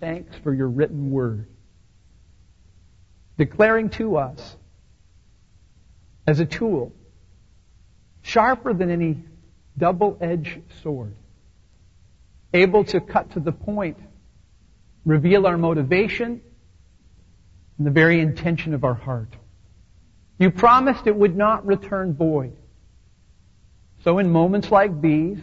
thanks for your written word, declaring to us as a tool, sharper than any double-edged sword, able to cut to the point, reveal our motivation and the very intention of our heart. You promised it would not return void. So in moments like these,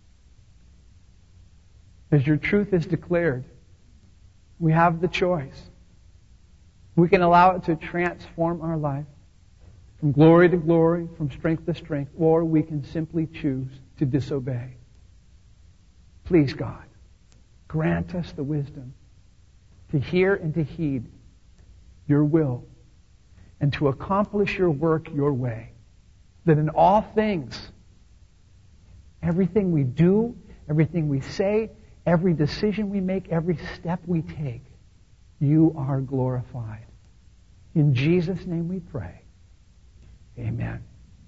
as your truth is declared, we have the choice. We can allow it to transform our life from glory to glory, from strength to strength, or we can simply choose to disobey. Please, God, grant us the wisdom to hear and to heed your will and to accomplish your work your way. That in all things, everything we do, everything we say, every decision we make, every step we take, you are glorified. In Jesus' name we pray. Amen.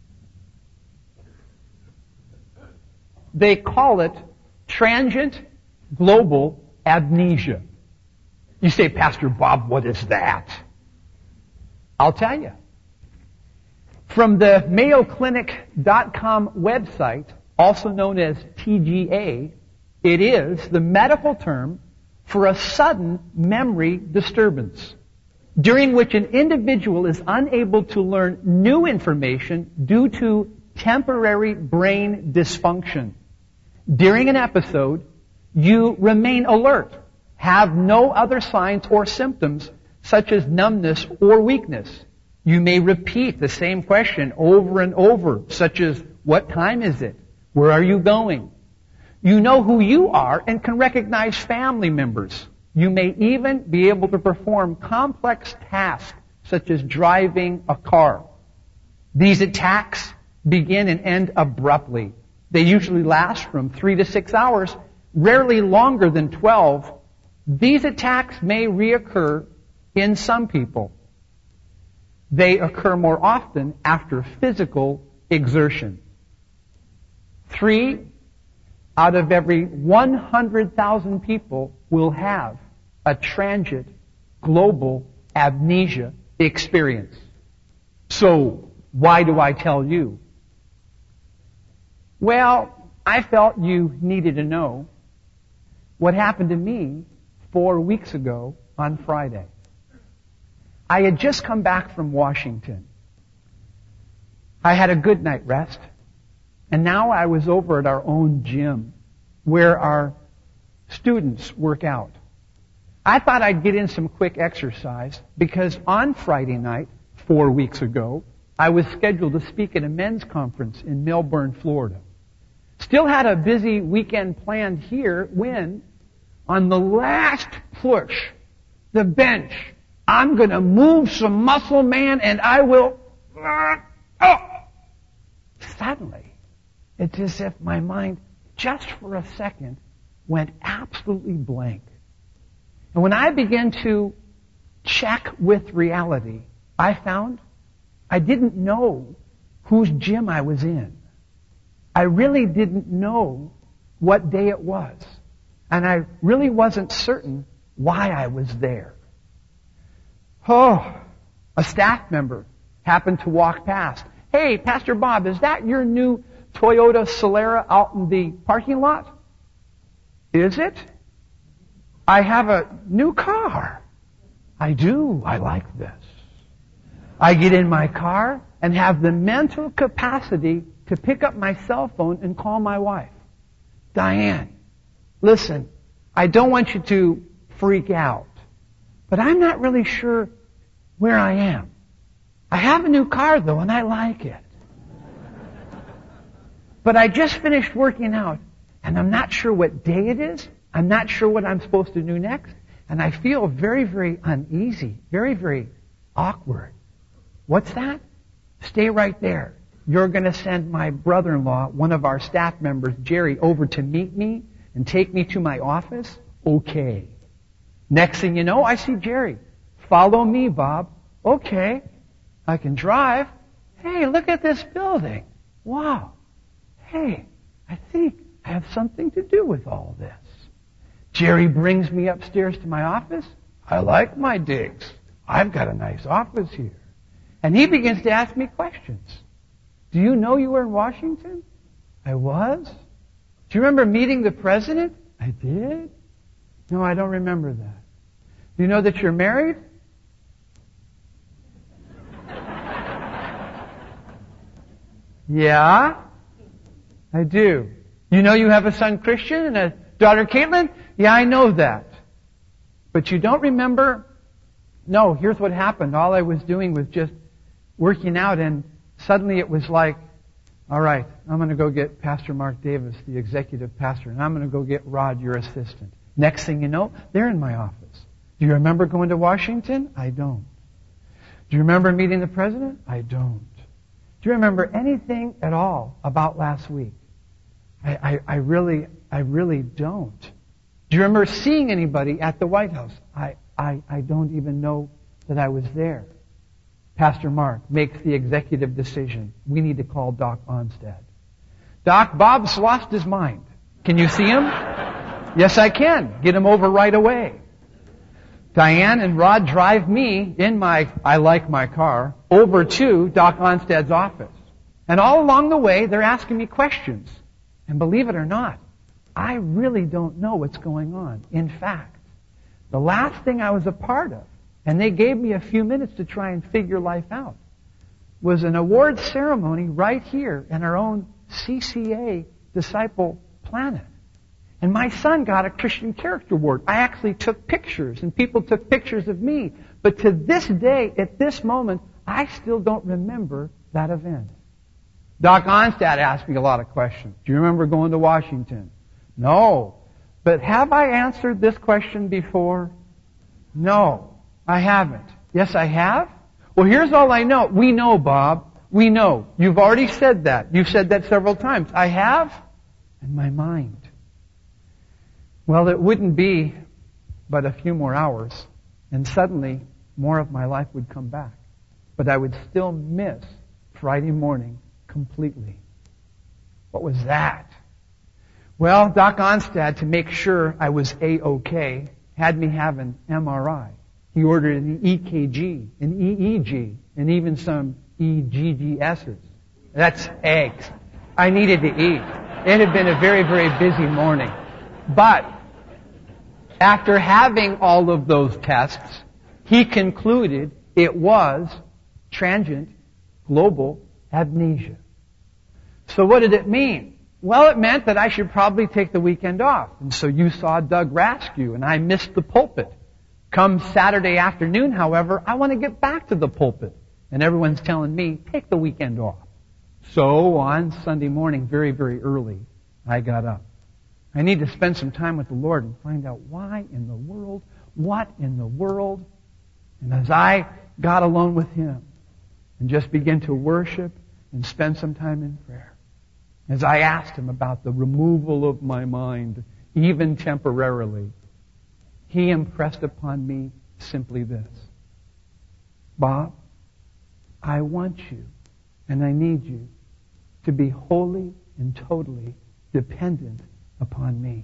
They call it transient global amnesia. You say, Pastor Bob, what is that? I'll tell you. From the MayoClinic.com website, also known as TGA, it is the medical term for a sudden memory disturbance, during which an individual is unable to learn new information due to temporary brain dysfunction. During an episode, you remain alert, have no other signs or symptoms such as numbness or weakness. You may repeat the same question over and over, such as, what time is it? Where are you going? You know who you are and can recognize family members. You may even be able to perform complex tasks such as driving a car. These attacks begin and end abruptly. They usually last from 3 to 6 hours, rarely longer than 12. These attacks may reoccur in some people. They occur more often after physical exertion. 3 out of every 100,000 people will have a transient global amnesia experience. So, why do I tell you? Well, I felt you needed to know what happened to me 4 weeks ago on Friday. I had just come back from Washington. I had a good night rest, and now I was over at our own gym where our students work out. I thought I'd get in some quick exercise because on Friday night, 4 weeks ago, I was scheduled to speak at a men's conference in Melbourne, Florida. Still had a busy weekend planned here when, on the last push, the bench, I'm going to move some muscle, man, and I will... Suddenly, it's as if my mind, just for a second, went absolutely blank. And when I began to check with reality, I found I didn't know whose gym I was in. I really didn't know what day it was. And I really wasn't certain why I was there. Oh, a staff member happened to walk past. Hey, Pastor Bob, is that your new Toyota Solara out in the parking lot? Is it? I have a new car. I do. I like this. I get in my car and have the mental capacity to pick up my cell phone and call my wife. Diane, listen, I don't want you to freak out, but I'm not really sure where I am. I have a new car though, and I like it. But I just finished working out, and I'm not sure what day it is. I'm not sure what I'm supposed to do next. And I feel very, very uneasy, very, very awkward. What's that? Stay right there. You're going to send my brother-in-law, one of our staff members, Jerry, over to meet me and take me to my office? Okay. Next thing you know, I see Jerry. Follow me, Bob. Okay. I can drive. Hey, look at this building. Wow. Hey, I think I have something to do with all this. Jerry brings me upstairs to my office. I like my digs. I've got a nice office here. And he begins to ask me questions. Do you know you were in Washington? I was. Do you remember meeting the president? I did. No, I don't remember that. Do you know that you're married? Yeah, I do. You know you have a son Christian and a daughter Caitlin? Yeah, I know that. But you don't remember? No, here's what happened. All I was doing was just working out, and suddenly it was like, all right, I'm going to go get Pastor Mark Davis, the executive pastor, and I'm going to go get Rod, your assistant. Next thing you know, they're in my office. Do you remember going to Washington? I don't. Do you remember meeting the president? I don't. Do you remember anything at all about last week? I really don't. Do you remember seeing anybody at the White House? I don't even know that I was there. Pastor Mark makes the executive decision. We need to call Doc Onstad. Doc, Bob's lost his mind. Can you see him? Yes, I can. Get him over right away. Diane and Rod drive me in I like my car, over to Doc Onstad's office. And all along the way, they're asking me questions. And believe it or not, I really don't know what's going on. In fact, the last thing I was a part of, and they gave me a few minutes to try and figure life out, was an awards ceremony right here in our own CCA Disciple Planet. And my son got a Christian Character Award. I actually took pictures, and people took pictures of me. But to this day, at this moment, I still don't remember that event. Doc Onstad asked me a lot of questions. Do you remember going to Washington? No. But have I answered this question before? No, I haven't. Yes, I have? Well, here's all I know. We know, Bob. We know. You've already said that. You've said that several times. I have? In my mind. Well, it wouldn't be but a few more hours, and suddenly more of my life would come back. But I would still miss Friday morning completely. What was that? Well, Doc Onstad, to make sure I was A-OK, had me have an MRI. He ordered an EKG, an EEG, and even some EGGSs. That's eggs. I needed to eat. It had been a very, very busy morning. But after having all of those tests, he concluded it was transient global amnesia. So what did it mean? Well, it meant that I should probably take the weekend off. And so you saw Doug Raskew, and I missed the pulpit. Come Saturday afternoon, however, I want to get back to the pulpit. And everyone's telling me, take the weekend off. So on Sunday morning, very, very early, I got up. I need to spend some time with the Lord and find out why in the world, what in the world. And as I got alone with Him and just began to worship and spend some time in prayer, as I asked Him about the removal of my mind, even temporarily, He impressed upon me simply this. Bob, I want you and I need you to be wholly and totally dependent upon me.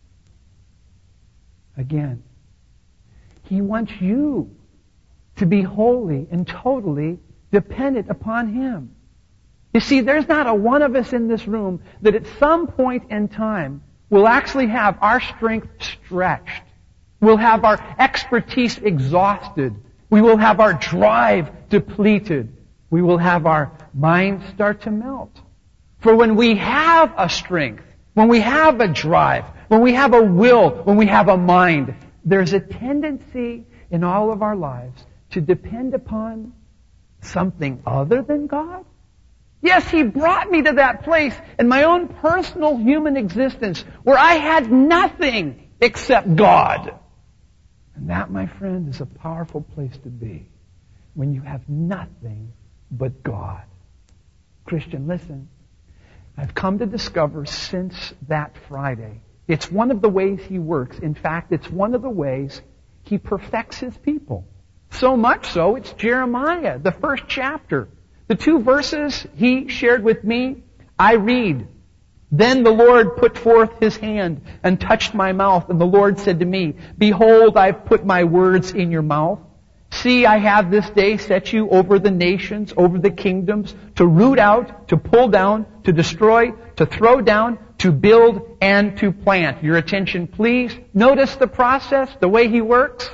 Again, He wants you to be wholly and totally dependent upon Him. You see, there's not a one of us in this room that at some point in time will actually have our strength stretched. We'll have our expertise exhausted. We will have our drive depleted. We will have our mind start to melt. For when we have a strength, when we have a drive, when we have a will, when we have a mind, there's a tendency in all of our lives to depend upon something other than God. Yes, He brought me to that place in my own personal human existence where I had nothing except God. And that, my friend, is a powerful place to be when you have nothing but God. Christian, listen. I've come to discover since that Friday, it's one of the ways He works. In fact, it's one of the ways He perfects His people. So much so, it's Jeremiah, the first chapter. The 2 verses he shared with me, I read Then the Lord put forth His hand and touched my mouth, and the Lord said to me, Behold, I've put my words in your mouth. See, I have this day set you over the nations, over the kingdoms, to root out, to pull down, to destroy, to throw down, to build, and to plant. Your attention, please. Notice the process, the way He works.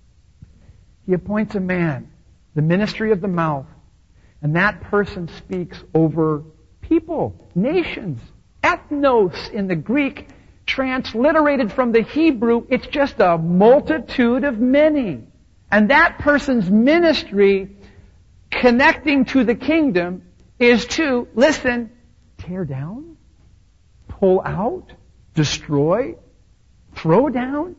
He appoints a man, the ministry of the mouth, and that person speaks over people, nations. Ethnos in the Greek, transliterated from the Hebrew, it's just a multitude of many. And that person's ministry, connecting to the kingdom, is to, listen, tear down, pull out, destroy, throw down,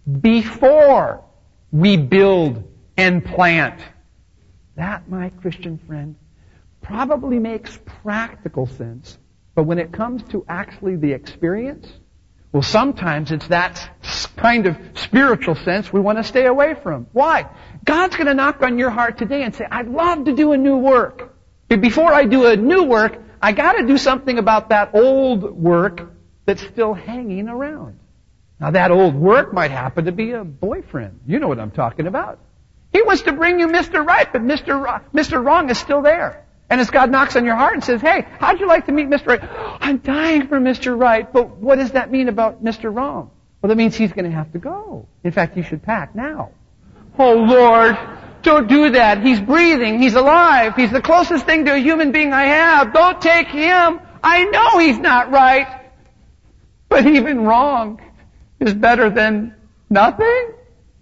before we build and plant. That, my Christian friend, probably makes practical sense. But when it comes to actually the experience, well, sometimes it's that kind of spiritual sense we want to stay away from. Why? God's going to knock on your heart today and say, I'd love to do a new work. But before I do a new work, I got to do something about that old work that's still hanging around. Now, that old work might happen to be a boyfriend. You know what I'm talking about. He wants to bring you Mr. Right, but Mr. Wrong is still there. And as God knocks on your heart and says, hey, how'd you like to meet Mr. Right? I'm dying for Mr. Right, but what does that mean about Mr. Wrong? Well, that means he's going to have to go. In fact, you should pack now. Oh, Lord, don't do that. He's breathing. He's alive. He's the closest thing to a human being I have. Don't take him. I know he's not right. But even wrong is better than nothing.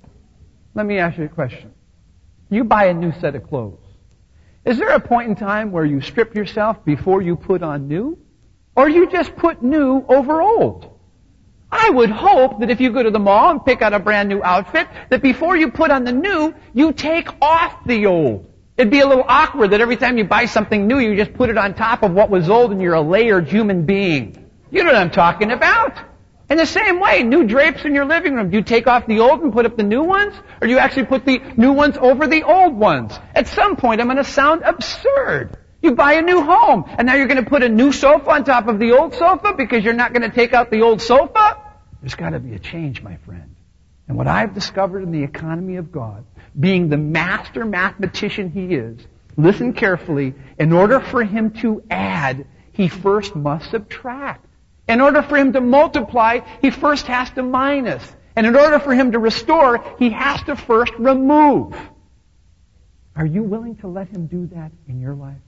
Let me ask you a question. You buy a new set of clothes. Is there a point in time where you strip yourself before you put on new? Or you just put new over old? I would hope that if you go to the mall and pick out a brand new outfit, that before you put on the new, you take off the old. It'd be a little awkward that every time you buy something new, you just put it on top of what was old and you're a layered human being. You know what I'm talking about? In the same way, new drapes in your living room. Do you take off the old and put up the new ones? Or do you actually put the new ones over the old ones? At some point, I'm going to sound absurd. You buy a new home, and now you're going to put a new sofa on top of the old sofa because you're not going to take out the old sofa? There's got to be a change, my friend. And what I've discovered in the economy of God, being the master mathematician He is, listen carefully, in order for Him to add, He first must subtract. In order for Him to multiply, He first has to minus. And in order for Him to restore, He has to first remove. Are you willing to let Him do that in your life?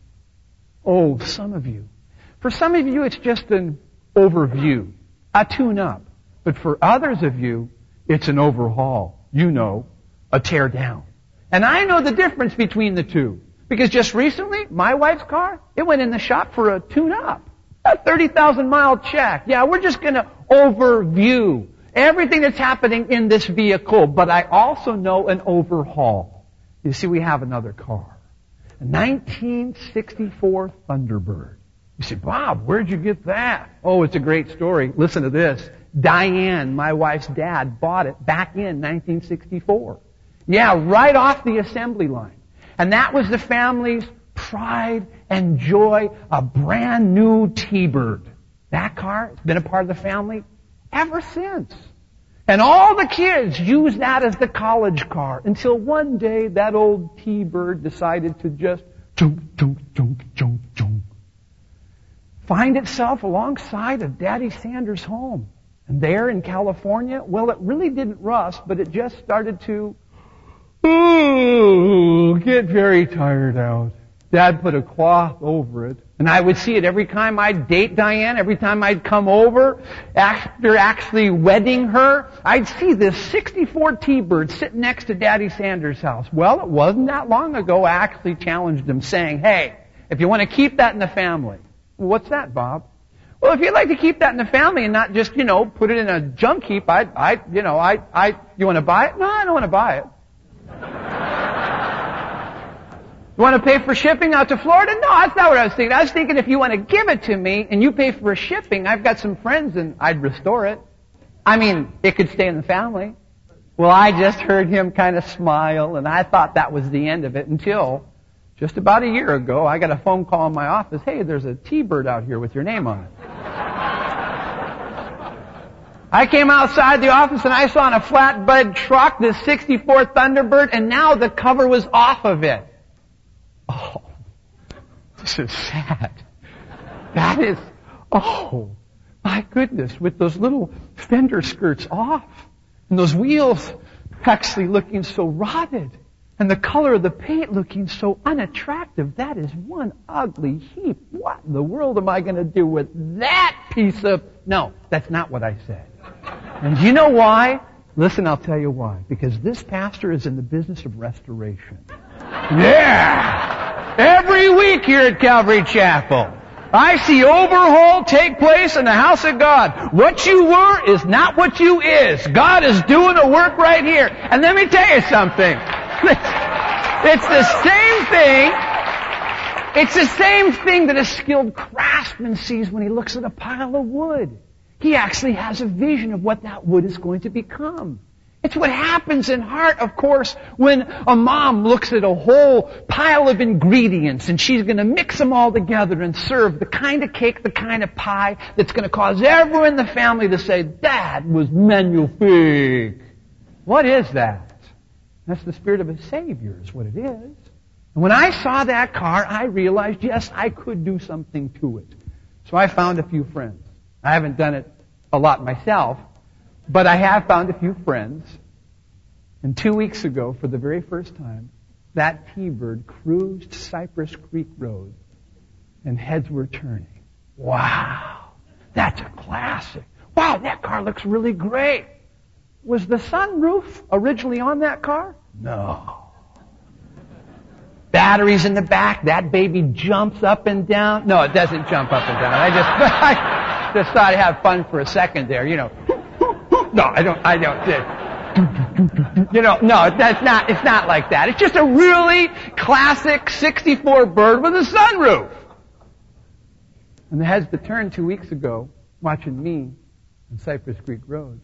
Oh, some of you. For some of you, it's just an overview, a tune-up. But for others of you, it's an overhaul. You know, a tear down. And I know the difference between the two. Because just recently, my wife's car, it went in the shop for a tune-up. A 30,000-mile check. Yeah, we're just going to overview everything that's happening in this vehicle. But I also know an overhaul. You see, we have another car. A 1964 Thunderbird. You say, Bob, where'd you get that? Oh, it's a great story. Listen to this. Diane, my wife's dad, bought it back in 1964. Yeah, right off the assembly line. And that was the family's pride and joy, a brand new T-Bird. That car has been a part of the family ever since. And all the kids use that as the college car until one day that old T-Bird decided to just find itself alongside of Daddy Sanders' home. And there in California, well, it really didn't rust, but it just started to get very tired out. Dad put a cloth over it. And I would see it every time I'd date Diane, every time I'd come over, after actually wedding her, I'd see this 64 T-Bird sitting next to Daddy Sanders' house. Well, it wasn't that long ago I actually challenged him saying, hey, if you want to keep that in the family. Well, what's that, Bob? Well, if you'd like to keep that in the family and not just, put it in a junk heap, you want to buy it? No, I don't want to buy it. You want to pay for shipping out to Florida? No, that's not what I was thinking. I was thinking if you want to give it to me and you pay for shipping, I've got some friends and I'd restore it. I mean, it could stay in the family. Well, I just heard him kind of smile and I thought that was the end of it until just about a year ago, I got a phone call in my office. Hey, there's a T-Bird out here with your name on it. I came outside the office and I saw on a flatbed truck this 64 Thunderbird, and now the cover was off of it. Oh, this is sad. That is, oh, my goodness, with those little fender skirts off, and those wheels actually looking so rotted, and the color of the paint looking so unattractive. That is one ugly heap. What in the world am I going to do with that piece of... No, that's not what I said. And do you know why? Listen, I'll tell you why. Because this pastor is in the business of restoration. Yeah! Every week here at Calvary Chapel, I see overhaul take place in the house of God. What you were is not what you is. God is doing a work right here. And let me tell you something. It's the same thing. It's the same thing that a skilled craftsman sees when he looks at a pile of wood. He actually has a vision of what that wood is going to become. It's what happens in heart, of course, when a mom looks at a whole pile of ingredients and she's going to mix them all together and serve the kind of cake, the kind of pie that's going to cause everyone in the family to say, that was magnifique. What is that? That's the Spirit of a Savior is what it is. And when I saw that car, I realized, yes, I could do something to it. So I found a few friends. I haven't done it a lot myself, but I have found a few friends. And 2 weeks ago, for the very first time, that T-Bird cruised Cypress Creek Road and heads were turning. Wow, that's a classic. Wow, that car looks really great. Was the sunroof originally on that car? No. Batteries in the back, that baby jumps up and down. No, it doesn't jump up and down. I just thought I'd have fun for a second there, you know. No, I don't. You know, no, it's not like that. It's just a really classic 64 bird with a sunroof. And the heads that turned 2 weeks ago, watching me on Cypress Creek Road,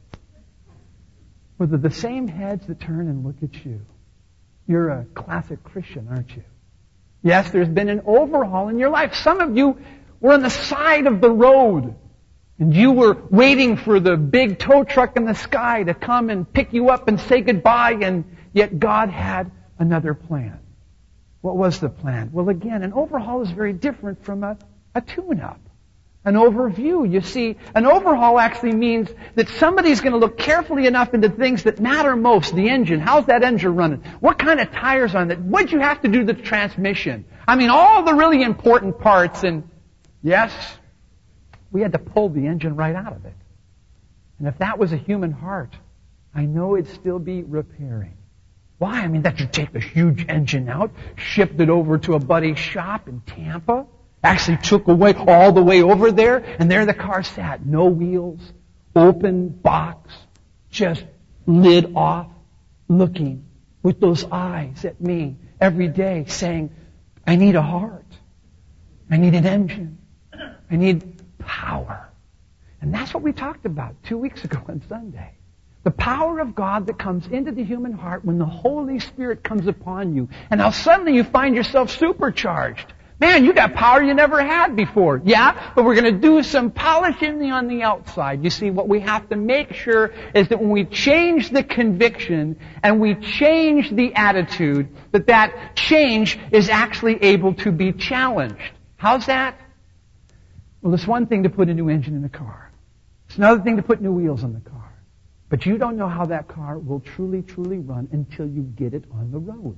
were the same heads that turn and look at you. You're a classic Christian, aren't you? Yes, there's been an overhaul in your life. Some of you were on the side of the road, and you were waiting for the big tow truck in the sky to come and pick you up and say goodbye, and yet God had another plan. What was the plan? Well, again, an overhaul is very different from a tune-up. An overview. You see, an overhaul actually means that somebody's going to look carefully enough into things that matter most. The engine. How's that engine running? What kind of tires on it? What'd you have to do to the transmission? I mean, all the really important parts. And yes, we had to pull the engine right out of it. And if that was a human heart, I know it'd still be repairing. Why? I mean, that you take the huge engine out, shipped it over to a buddy's shop in Tampa, actually took away all the way over there, and there the car sat. No wheels, open box, just lid off, looking with those eyes at me every day saying, I need a heart. I need an engine. I need power. And that's what we talked about 2 weeks ago on Sunday. The power of God that comes into the human heart when the Holy Spirit comes upon you. And now suddenly you find yourself supercharged. Man, you got power you never had before. Yeah, but we're going to do some polishing on the outside. You see, what we have to make sure is that when we change the conviction and we change the attitude, that change is actually able to be challenged. How's that? Well, it's one thing to put a new engine in a car. It's another thing to put new wheels on the car. But you don't know how that car will truly, truly run until you get it on the road.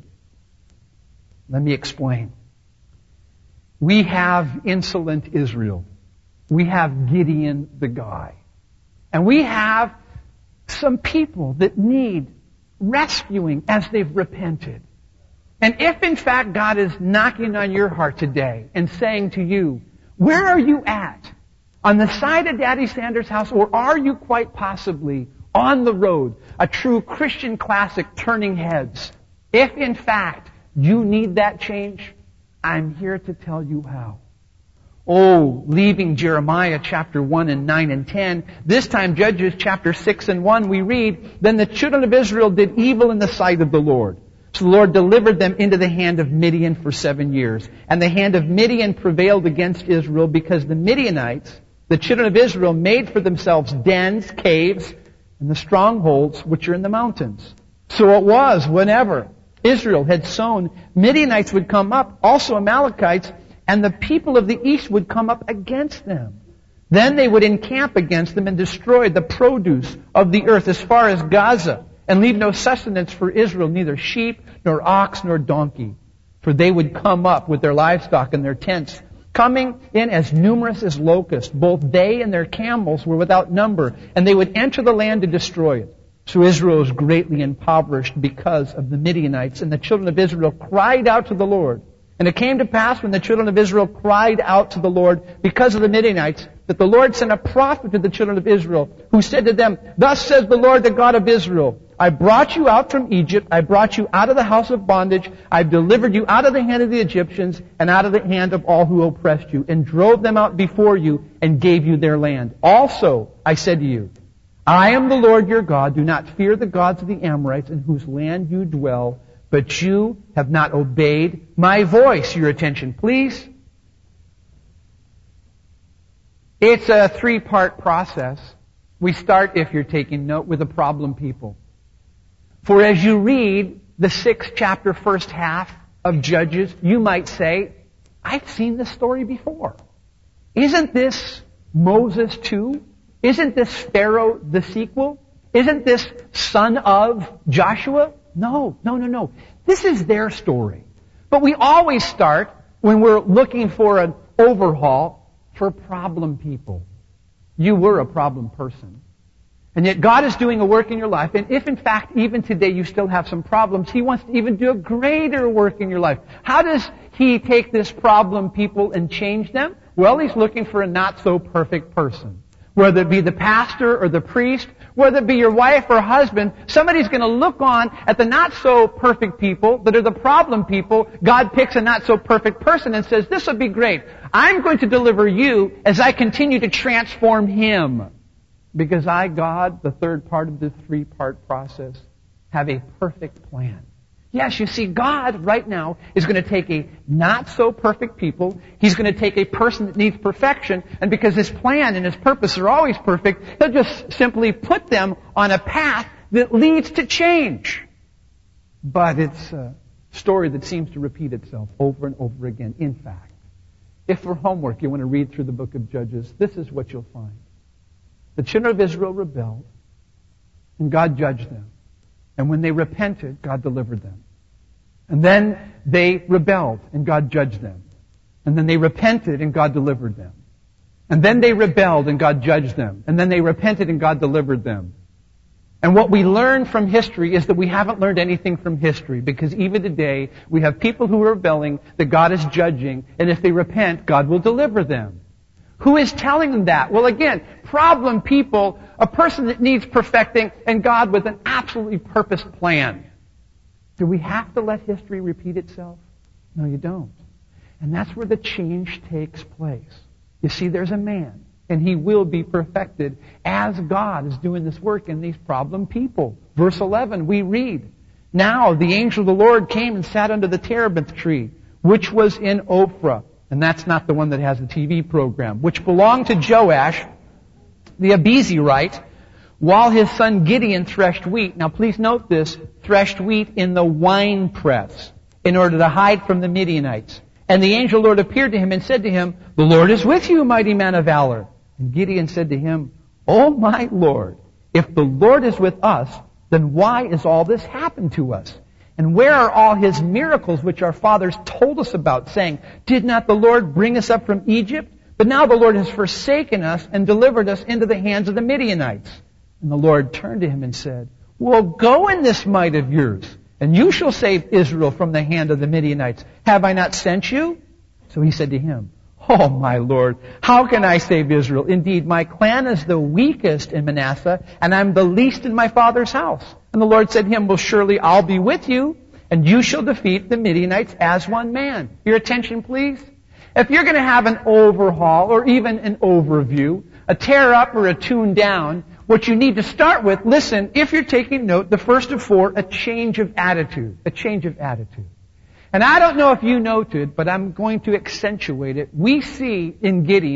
Let me explain. We have insolent Israel. We have Gideon the guy. And we have some people that need rescuing as they've repented. And if in fact God is knocking on your heart today and saying to you, where are you at? On the side of Daddy Sanders' house, or are you quite possibly on the road, a true Christian classic turning heads? If in fact you need that change, I'm here to tell you how. Oh, leaving Jeremiah chapter 1 and 9 and 10, this time Judges chapter 6 and 1, we read, Then the children of Israel did evil in the sight of the Lord. So the Lord delivered them into the hand of Midian for 7 years. And the hand of Midian prevailed against Israel because the Midianites The children of Israel made for themselves dens, caves, and the strongholds which are in the mountains. So it was, whenever Israel had sown, Midianites would come up, also Amalekites, and the people of the east would come up against them. Then they would encamp against them and destroy the produce of the earth as far as Gaza, and leave no sustenance for Israel, neither sheep, nor ox, nor donkey. For they would come up with their livestock and their tents, coming in as numerous as locusts. Both they and their camels were without number, and they would enter the land to destroy it. So Israel was greatly impoverished because of the Midianites, and the children of Israel cried out to the Lord. And it came to pass when the children of Israel cried out to the Lord because of the Midianites, that the Lord sent a prophet to the children of Israel, who said to them, Thus says the Lord, the God of Israel, I brought you out from Egypt, I brought you out of the house of bondage, I've delivered you out of the hand of the Egyptians, and out of the hand of all who oppressed you, and drove them out before you, and gave you their land. Also, I said to you, I am the Lord your God, do not fear the gods of the Amorites, in whose land you dwell, but you have not obeyed my voice. Your attention, please. It's a 3-part process. We start, if you're taking note, with the problem people. For as you read the 6th chapter, first half of Judges, you might say, I've seen this story before. Isn't this Moses too? Isn't this Pharaoh the sequel? Isn't this son of Joshua? No. This is their story. But we always start, when we're looking for an overhaul, for problem people. You were a problem person. And yet God is doing a work in your life. And if in fact even today you still have some problems, He wants to even do a greater work in your life. How does He take this problem people and change them? Well, He's looking for a not so perfect person. Whether it be the pastor or the priest, whether it be your wife or husband, somebody's going to look on at the not so perfect people that are the problem people. God picks a not so perfect person and says, this will be great. I'm going to deliver you as I continue to transform him. Because I, God, the third part of the 3-part process, have a perfect plan. Yes, you see, God right now is going to take a not so perfect people. He's going to take a person that needs perfection, and because His plan and His purpose are always perfect, He'll just simply put them on a path that leads to change. But it's a story that seems to repeat itself over and over again. In fact, if for homework you want to read through the book of Judges, this is what you'll find. The children of Israel rebelled, and God judged them. And when they repented, God delivered them. And then they rebelled, and God judged them. And then they repented, and God delivered them. And then they rebelled, and God judged them. And then they repented, and God delivered them. And what we learn from history is that we haven't learned anything from history, because even today we have people who are rebelling that God is judging, and if they repent, God will deliver them. Who is telling them that? Well, again, problem people, a person that needs perfecting, and God with an absolutely purposed plan. Do we have to let history repeat itself? No, you don't. And that's where the change takes place. You see, there's a man, and he will be perfected as God is doing this work in these problem people. Verse 11, we read, Now the angel of the Lord came and sat under the terebinth tree, which was in Ophrah. And that's not the one that has the TV program, which belonged to Joash, the Abizarite, while his son Gideon threshed wheat. Now please note this, threshed wheat in the wine press, in order to hide from the Midianites. And the angel of the Lord appeared to him and said to him, The Lord is with you, mighty man of valor. And Gideon said to him, O my Lord, if the Lord is with us, then why is all this happened to us? And where are all His miracles which our fathers told us about, saying, Did not the Lord bring us up from Egypt? But now the Lord has forsaken us and delivered us into the hands of the Midianites. And the Lord turned to him and said, Well, go in this might of yours, and you shall save Israel from the hand of the Midianites. Have I not sent you? So he said to him, Oh, my Lord, how can I save Israel? Indeed, my clan is the weakest in Manasseh, and I'm the least in my father's house. And the Lord said to him, Well, surely I'll be with you, and you shall defeat the Midianites as one man. Your attention, please. If you're going to have an overhaul, or even an overview, a tear up or a tune down, what you need to start with, listen, if you're taking note, the first of 4, a change of attitude. A change of attitude. And I don't know if you noted, but I'm going to accentuate it. We see in Gideon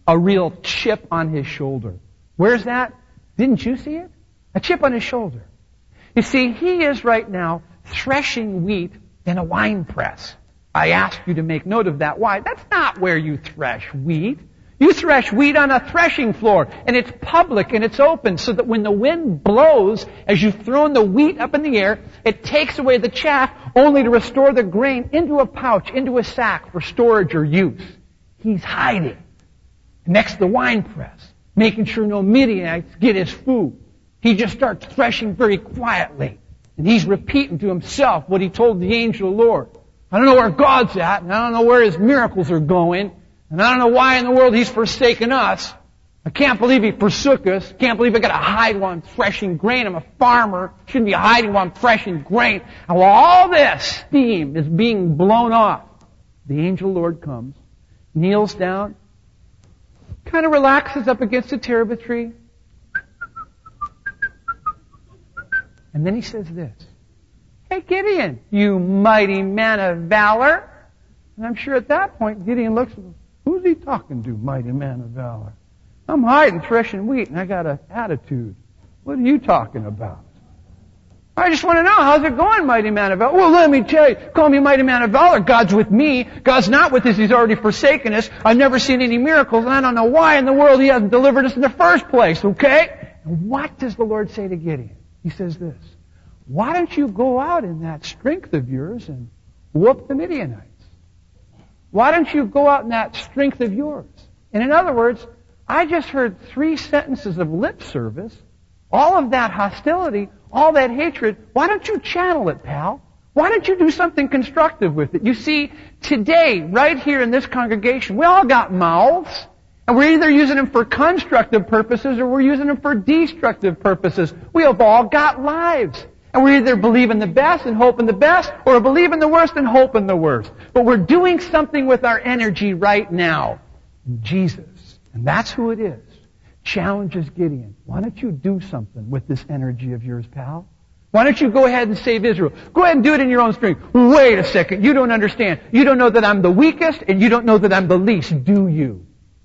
a real chip on his shoulder. Where's that? Didn't you see it? A chip on his shoulder. You see, he is right now threshing wheat in a wine press. I ask you to make note of that. Why? That's not where you thresh wheat. You thresh wheat on a threshing floor, and it's public and it's open, so that when the wind blows, as you've thrown the wheat up in the air, it takes away the chaff, only to restore the grain into a pouch, into a sack for storage or use. He's hiding next to the wine press, making sure no Midianites get his food. He just starts threshing very quietly, and he's repeating to himself what he told the angel of the Lord. I don't know where God's at, and I don't know where his miracles are going, and I don't know why in the world he's forsaken us. I can't believe he forsook us. Can't believe I got to hide while I'm threshing grain. I'm a farmer. Shouldn't be hiding while I'm threshing grain. And while all this steam is being blown off, the angel Lord comes, kneels down, kind of relaxes up against a terebinth tree, and then he says this, "Hey Gideon, you mighty man of valor." And I'm sure at that point Gideon looks at him, who's he talking to, mighty man of valor? I'm hiding, threshing wheat, and I got an attitude. What are you talking about? I just want to know, how's it going, mighty man of valor? Well, let me tell you, call me mighty man of valor. God's with me. God's not with us. He's already forsaken us. I've never seen any miracles, and I don't know why in the world He hasn't delivered us in the first place, okay? And what does the Lord say to Gideon? He says this, why don't you go out in that strength of yours and whoop the Midianites? Why don't you go out in that strength of yours? And in other words, I just heard 3 sentences of lip service, all of that hostility, all that hatred. Why don't you channel it, pal? Why don't you do something constructive with it? You see, today, right here in this congregation, we all got mouths, and we're either using them for constructive purposes or we're using them for destructive purposes. We have all got lives. And we either believe in the best and hope in the best, or believe in the worst and hope in the worst. But we're doing something with our energy right now. Jesus, and that's who it is, challenges Gideon. Why don't you do something with this energy of yours, pal? Why don't you go ahead and save Israel? Go ahead and do it in your own strength. Wait a second, you don't understand. You don't know that I'm the weakest, and you don't know that I'm the least, do you?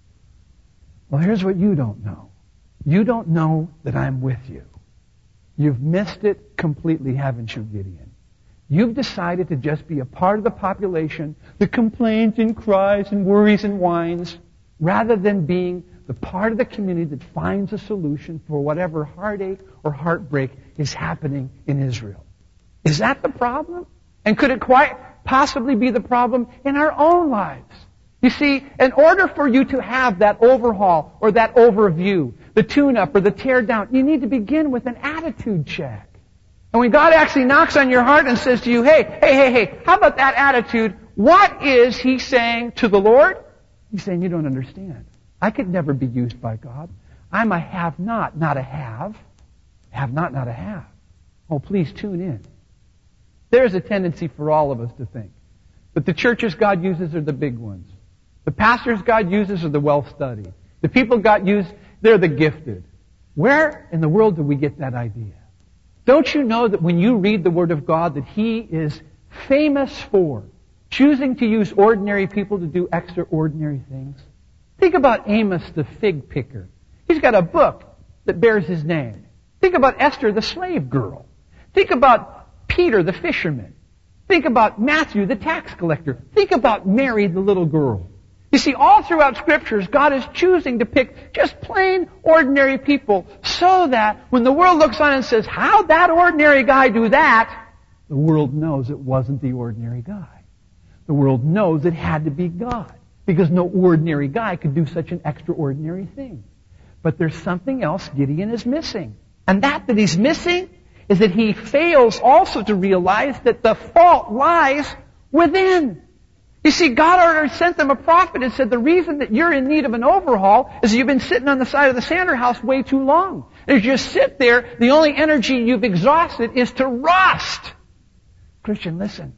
Well, here's what you don't know. You don't know that I'm with you. You've missed it completely, haven't you, Gideon? You've decided to just be a part of the population that complains and cries and worries and whines, rather than being the part of the community that finds a solution for whatever heartache or heartbreak is happening in Israel. Is that the problem? And could it quite possibly be the problem in our own lives? You see, in order for you to have that overhaul or that overview, the tune-up or the tear-down, you need to begin with an attitude check. And when God actually knocks on your heart and says to you, hey, how about that attitude? What is He saying to the Lord? He's saying, you don't understand. I could never be used by God. I'm a have-not, not a have. Have-not, not a have. Oh, please tune in. There's a tendency for all of us to think that the churches God uses are the big ones. The pastors God uses are the well-studied. The people God uses, they're the gifted. Where in the world do we get that idea? Don't you know that when you read the Word of God that He is famous for choosing to use ordinary people to do extraordinary things? Think about Amos the fig picker. He's got a book that bears his name. Think about Esther the slave girl. Think about Peter the fisherman. Think about Matthew the tax collector. Think about Mary the little girl. You see, all throughout Scriptures, God is choosing to pick just plain, ordinary people so that when the world looks on and says, how'd that ordinary guy do that? The world knows it wasn't the ordinary guy. The world knows it had to be God, because no ordinary guy could do such an extraordinary thing. But there's something else Gideon is missing. And that he's missing is that he fails also to realize that the fault lies within. You see, God already sent them a prophet and said the reason that you're in need of an overhaul is you've been sitting on the side of the sander house way too long. As you just sit there, the only energy you've exhausted is to rust. Christian, listen.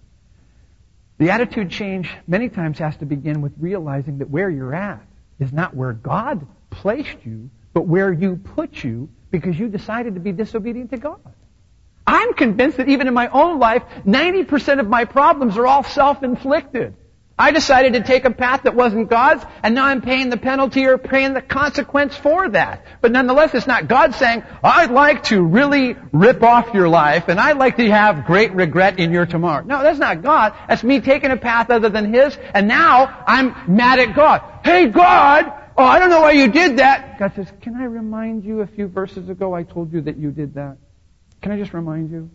The attitude change many times has to begin with realizing that where you're at is not where God placed you, but where you put you because you decided to be disobedient to God. I'm convinced that even in my own life, 90% of my problems are all self-inflicted. I decided to take a path that wasn't God's, and now I'm paying the penalty or paying the consequence for that. But nonetheless, it's not God saying, I'd like to really rip off your life, and I'd like to have great regret in your tomorrow. No, that's not God. That's me taking a path other than His, and now I'm mad at God. Hey, God! Oh, I don't know why you did that. God says, can I remind you a few verses ago I told you that you did that? Can I just remind you?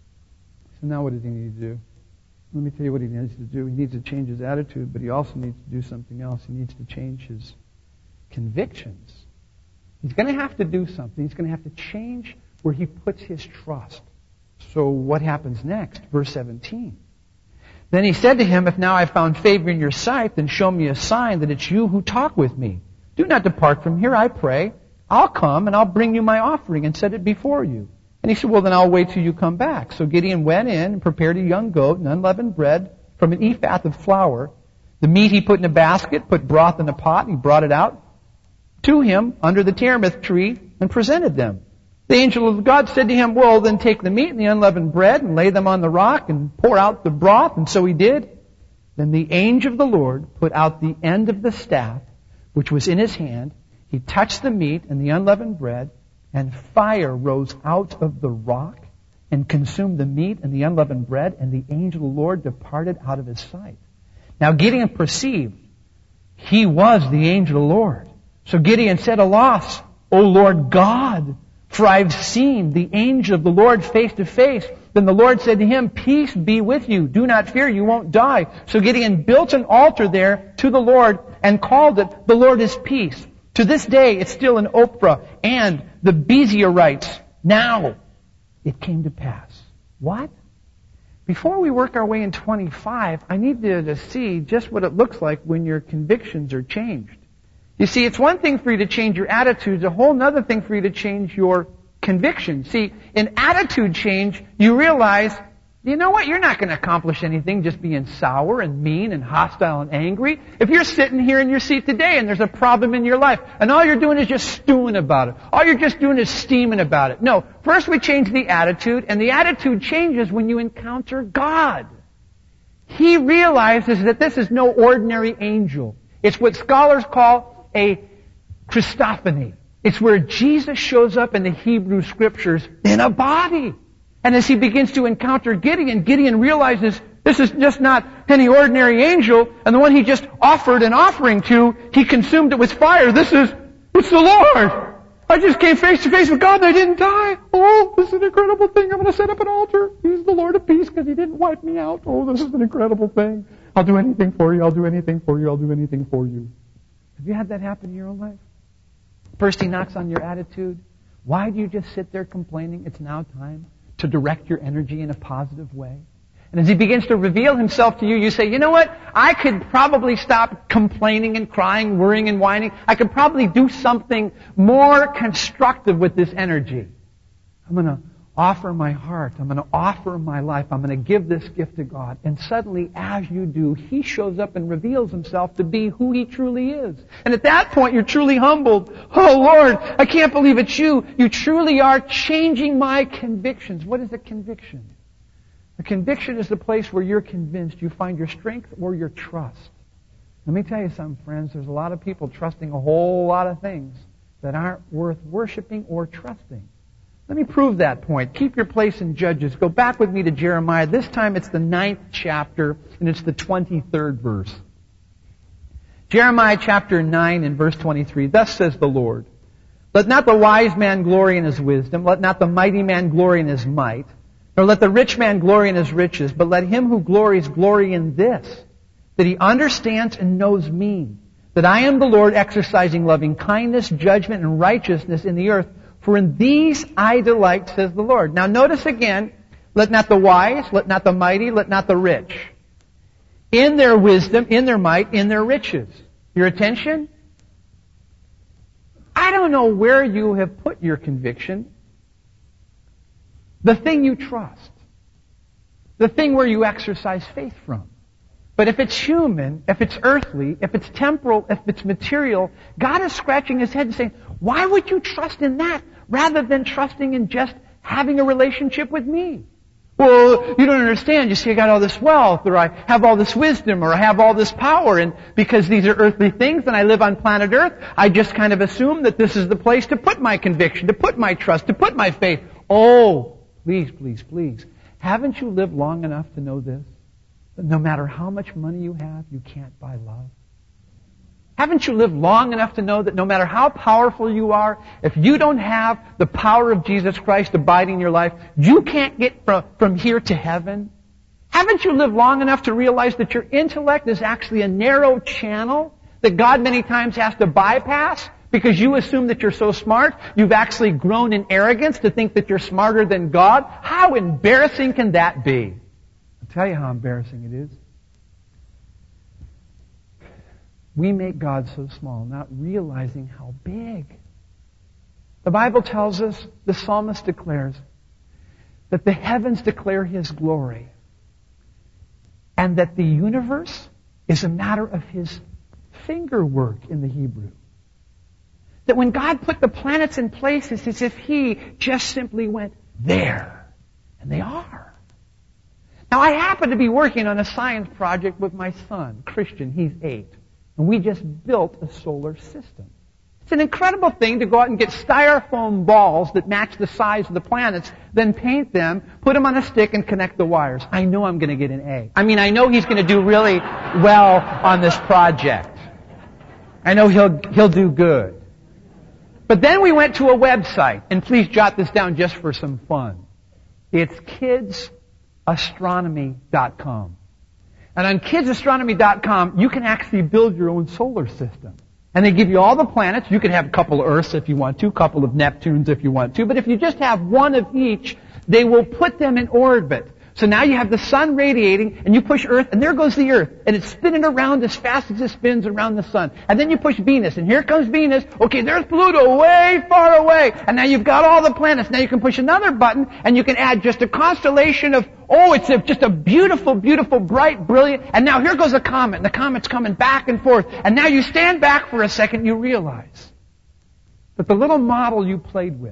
So now what does He need to do? Let me tell you what He needs to do. He needs to change his attitude, but He also needs to do something else. He needs to change his convictions. He's going to have to do something. He's going to have to change where he puts his trust. So what happens next? Verse 17. Then he said to him, if now I've found favor in your sight, then show me a sign that it's you who talk with me. Do not depart from here, I pray. I'll come and I'll bring you my offering and set it before you. And he said, well, then I'll wait till you come back. So Gideon went in and prepared a young goat and unleavened bread from an ephah of flour. The meat he put in a basket, put broth in a pot, and he brought it out to him under the terebinth tree and presented them. The angel of God said to him, well, then take the meat and the unleavened bread and lay them on the rock and pour out the broth. And so he did. Then the angel of the Lord put out the end of the staff, which was in his hand. He touched the meat and the unleavened bread, and fire rose out of the rock and consumed the meat and the unleavened bread, and the angel of the Lord departed out of his sight. Now Gideon perceived he was the angel of the Lord. So Gideon said, alas, O Lord God, for I've seen the angel of the Lord face to face. Then the Lord said to him, peace be with you. Do not fear, you won't die. So Gideon built an altar there to the Lord and called it, the Lord is peace. To this day, it's still in Ophrah and the Bezerites. Now, it came to pass. What? Before we work our way in 25, I need to see just what it looks like when your convictions are changed. You see, it's one thing for you to change your attitudes, a whole other thing for you to change your convictions. See, in attitude change, you realize, you know what? You're not going to accomplish anything just being sour and mean and hostile and angry. If you're sitting here in your seat today and there's a problem in your life and all you're doing is just stewing about it, all you're just doing is steaming about it. No, first we change the attitude, and the attitude changes when you encounter God. He realizes that this is no ordinary angel. It's what scholars call a Christophany. It's where Jesus shows up in the Hebrew Scriptures in a body. And as he begins to encounter Gideon, Gideon realizes this is just not any ordinary angel, and the one he just offered an offering to, he consumed it with fire. It's the Lord! I just came face to face with God and I didn't die. Oh, this is an incredible thing. I'm going to set up an altar. He's the Lord of peace because he didn't wipe me out. Oh, this is an incredible thing. I'll do anything for you. I'll do anything for you. I'll do anything for you. Have you had that happen in your own life? First he knocks on your attitude. Why do you just sit there complaining? It's now time to direct your energy in a positive way. And as he begins to reveal himself to you, you say, you know what? I could probably stop complaining and crying, worrying and whining. I could probably do something more constructive with this energy. I'm going to offer my heart. I'm going to offer my life. I'm going to give this gift to God. And suddenly, as you do, He shows up and reveals Himself to be who He truly is. And at that point, you're truly humbled. Oh, Lord, I can't believe it's You. You truly are changing my convictions. What is a conviction? A conviction is the place where you're convinced you find your strength or your trust. Let me tell you something, friends. There's a lot of people trusting a whole lot of things that aren't worth worshiping or trusting. Let me prove that point. Keep your place in Judges. Go back with me to Jeremiah. This time it's the 9th chapter, and it's the 23rd verse. Jeremiah chapter 9 and verse 23. Thus says the Lord, let not the wise man glory in his wisdom, let not the mighty man glory in his might, nor let the rich man glory in his riches, but let him who glories glory in this, that he understands and knows me, that I am the Lord exercising loving kindness, judgment, and righteousness in the earth. For in these I delight, says the Lord. Now notice again, let not the wise, let not the mighty, let not the rich. In their wisdom, in their might, in their riches. Your attention? I don't know where you have put your conviction. The thing you trust. The thing where you exercise faith from. But if it's human, if it's earthly, if it's temporal, if it's material, God is scratching His head and saying, why would you trust in that rather than trusting in just having a relationship with me? Well, you don't understand. You see, I got all this wealth, or I have all this wisdom, or I have all this power, and because these are earthly things and I live on planet Earth, I just kind of assume that this is the place to put my conviction, to put my trust, to put my faith. Oh, please, please, please. Haven't you lived long enough to know this? That no matter how much money you have, you can't buy love? Haven't you lived long enough to know that no matter how powerful you are, if you don't have the power of Jesus Christ abiding in your life, you can't get from here to heaven? Haven't you lived long enough to realize that your intellect is actually a narrow channel that God many times has to bypass because you assume that you're so smart? You've actually grown in arrogance to think that you're smarter than God? How embarrassing can that be? I'll tell you how embarrassing it is. We make God so small, not realizing how big. The Bible tells us, the psalmist declares, that the heavens declare His glory, and that the universe is a matter of His finger work in the Hebrew. That when God put the planets in place, it's as if He just simply went there. And they are. Now, I happen to be working on a science project with my son, Christian. He's 8. And we just built a solar system. It's an incredible thing to go out and get styrofoam balls that match the size of the planets, then paint them, put them on a stick, and connect the wires. I know I'm going to get an A. I mean, I know he's going to do really well on this project. I know he'll do good. But then we went to a website, and please jot this down just for some fun. It's kidsastronomy.com. And on kidsastronomy.com, you can actually build your own solar system. And they give you all the planets. You can have a couple of Earths if you want to, a couple of Neptunes if you want to. But if you just have one of each, they will put them in orbit. So now you have the sun radiating, and you push Earth, and there goes the Earth. And it's spinning around as fast as it spins around the sun. And then you push Venus, and here comes Venus. Okay, there's Pluto way far away. And now you've got all the planets. Now you can push another button, and you can add just a constellation of, just a beautiful, beautiful, bright, brilliant. And now here goes a comet, and the comet's coming back and forth. And now you stand back for a second, and you realize that the little model you played with,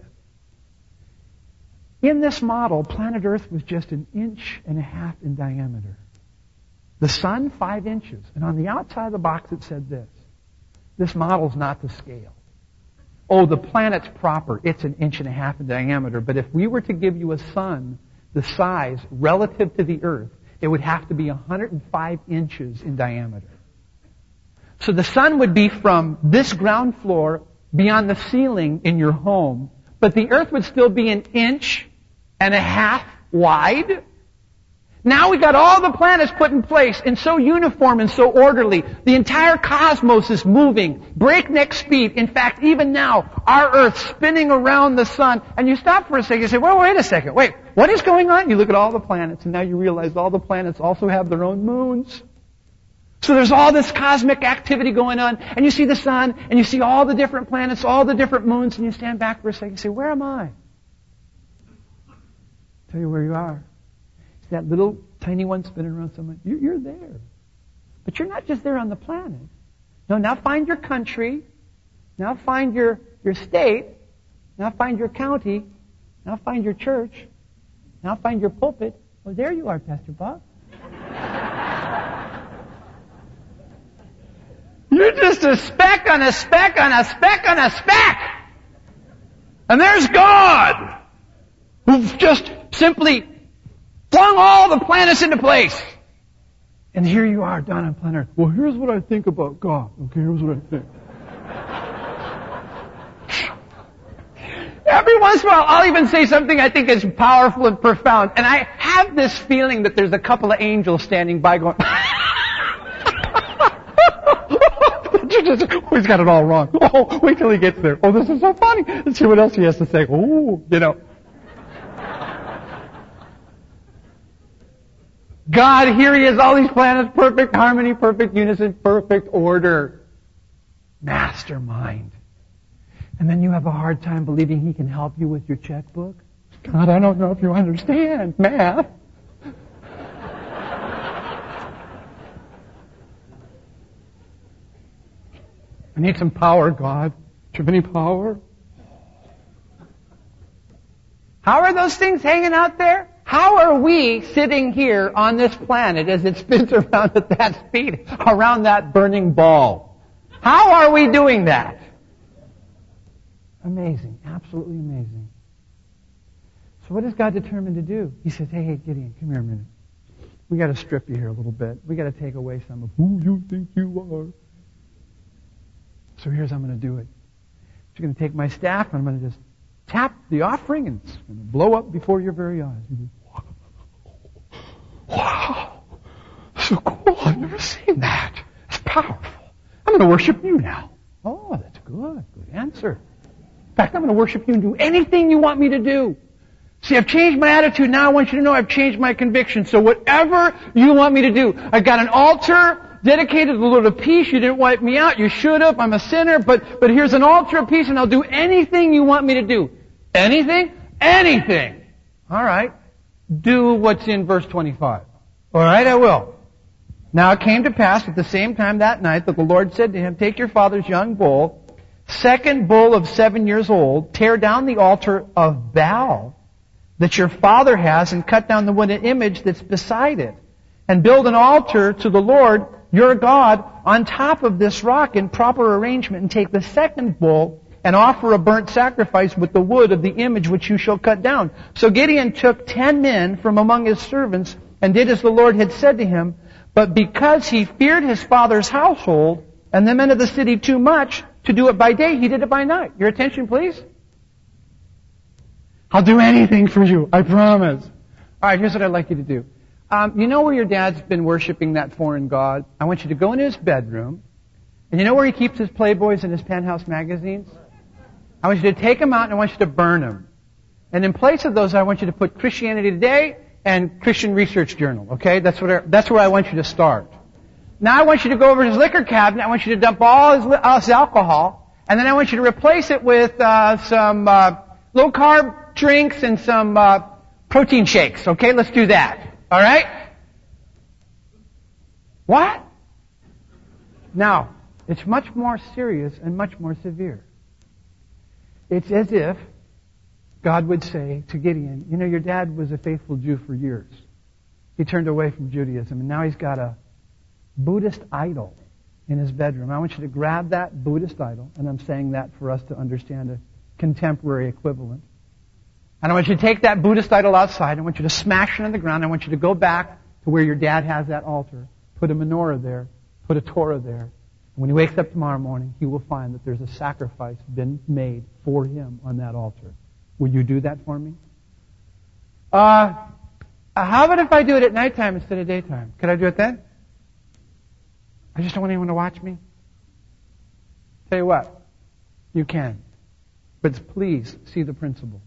in this model, planet Earth was just 1.5 inches in diameter. The sun, 5 inches. And on the outside of the box it said this: this model's not to scale. Oh, the planet's proper. It's 1.5 inches in diameter. But if we were to give you a sun the size relative to the Earth, it would have to be 105 inches in diameter. So the sun would be from this ground floor beyond the ceiling in your home, but the Earth would still be 1.5 inches wide. Now we got all the planets put in place and so uniform and so orderly. The entire cosmos is moving, breakneck speed. In fact, even now, our Earth spinning around the sun. And you stop for a second and say, well, wait a second. Wait, what is going on? You look at all the planets, and now you realize all the planets also have their own moons. So there's all this cosmic activity going on, and you see the sun, and you see all the different planets, all the different moons, and you stand back for a second and say, where am I? I'll tell you where you are. It's that little tiny one spinning around somewhere. You're there. But you're not just there on the planet. No, now find your country. Now find your state. Now find your county. Now find your church. Now find your pulpit. Oh, there you are, Pastor Bob. You're just a speck on a speck on a speck on a speck. And there's God, who's just simply flung all the planets into place. And here you are down on planet Earth. Well, here's what I think about God. Okay, here's what I think. Every once in a while, I'll even say something I think is powerful and profound. And I have this feeling that there's a couple of angels standing by going, oh, he's got it all wrong. Oh, wait till he gets there. Oh, this is so funny. Let's see what else he has to say. Oh, God, here He is, all these planets, perfect harmony, perfect unison, perfect order. Mastermind. And then you have a hard time believing He can help you with your checkbook? God, I don't know if you understand math. I need some power, God. Do you have any power? How are those things hanging out there? How are we sitting here on this planet as it spins around at that speed, around that burning ball? How are we doing that? Amazing. Absolutely amazing. So what is God determined to do? He says, hey, Gideon, come here a minute. We got to strip you here a little bit. We got to take away some of who you think you are. So here's how I'm going to do it. I'm going to take my staff and I'm going to just tap the offering and it's going to blow up before your very eyes. Wow. So cool. I've never seen that. It's powerful. I'm going to worship you now. Oh, that's good. Good answer. In fact, I'm going to worship you and do anything you want me to do. See, I've changed my attitude. Now I want you to know I've changed my conviction. So whatever you want me to do, I've got an altar dedicated to the Lord of peace. You didn't wipe me out. You should have. I'm a sinner. But here's an altar of peace and I'll do anything you want me to do. Anything? Anything. All right. Do what's in verse 25. All right, I will. Now it came to pass at the same time that night that the Lord said to him, take your father's young bull, second bull of 7 years old, tear down the altar of Baal that your father has and cut down the wooden image that's beside it and build an altar to the Lord your God on top of this rock in proper arrangement and take the second bull and offer a burnt sacrifice with the wood of the image which you shall cut down. So Gideon took 10 men from among his servants and did as the Lord had said to him, but because he feared his father's household and the men of the city too much to do it by day, he did it by night. Your attention, please. I'll do anything for you, I promise. All right, here's what I'd like you to do. You know where your dad's been worshiping that foreign god? I want you to go into his bedroom, and you know where he keeps his Playboys and his Penthouse magazines? I want you to take them out and I want you to burn them. And in place of those, I want you to put Christianity Today and Christian Research Journal, okay? That's where I want you to start. Now I want you to go over to his liquor cabinet, I want you to dump all his alcohol, and then I want you to replace it with some low-carb drinks and some protein shakes. Okay, let's do that. All right? What? Now, it's much more serious and much more severe. It's as if God would say to Gideon, you know, your dad was a faithful Jew for years. He turned away from Judaism, and now he's got a Buddhist idol in his bedroom. I want you to grab that Buddhist idol, and I'm saying that for us to understand a contemporary equivalent. And I want you to take that Buddhist idol outside. I want you to smash it on the ground. I want you to go back to where your dad has that altar. Put a menorah there. Put a Torah there. And when he wakes up tomorrow morning, he will find that there's a sacrifice been made for him on that altar. Will you do that for me? How about if I do it at nighttime instead of daytime? Could I do it then? I just don't want anyone to watch me. Tell you what, you can. But please see the principle.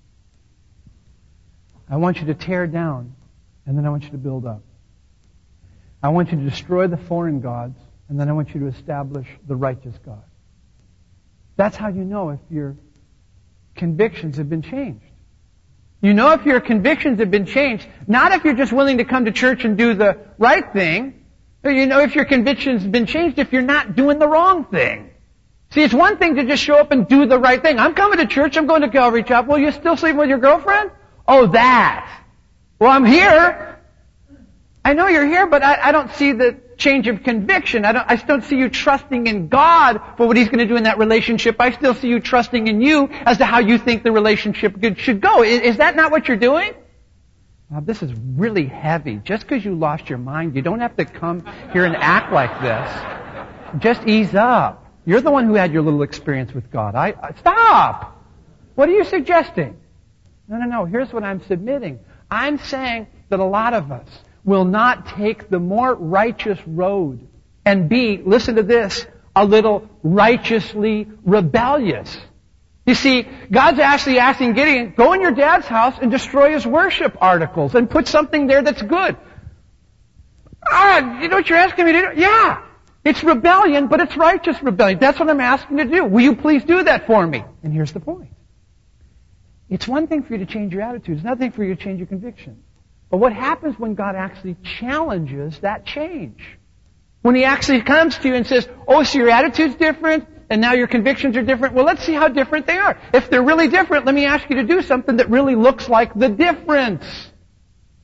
I want you to tear down, and then I want you to build up. I want you to destroy the foreign gods, and then I want you to establish the righteous God. That's how you know if your convictions have been changed. You know if your convictions have been changed, not if you're just willing to come to church and do the right thing. You know if your convictions have been changed if you're not doing the wrong thing. See, it's one thing to just show up and do the right thing. I'm coming to church, I'm going to Calvary Chapel. You still sleeping with your girlfriend? Oh, that. Well, I'm here. I know you're here, but I don't see the change of conviction. I don't see you trusting in God for what He's going to do in that relationship. I still see you trusting in you as to how you think the relationship should go. Is that not what you're doing? Now, this is really heavy. Just because you lost your mind, you don't have to come here and act like this. Just ease up. You're the one who had your little experience with God. Stop! What are you suggesting? No. Here's what I'm submitting. I'm saying that a lot of us will not take the more righteous road and be, listen to this, a little righteously rebellious. You see, God's actually asking Gideon, go in your dad's house and destroy his worship articles and put something there that's good. You know what you're asking me to do? Yeah. It's rebellion, but it's righteous rebellion. That's what I'm asking you to do. Will you please do that for me? And here's the point. It's one thing for you to change your attitude. It's another thing for you to change your conviction. But what happens when God actually challenges that change? When He actually comes to you and says, oh, so your attitude's different, and now your convictions are different. Well, let's see how different they are. If they're really different, let me ask you to do something that really looks like the difference.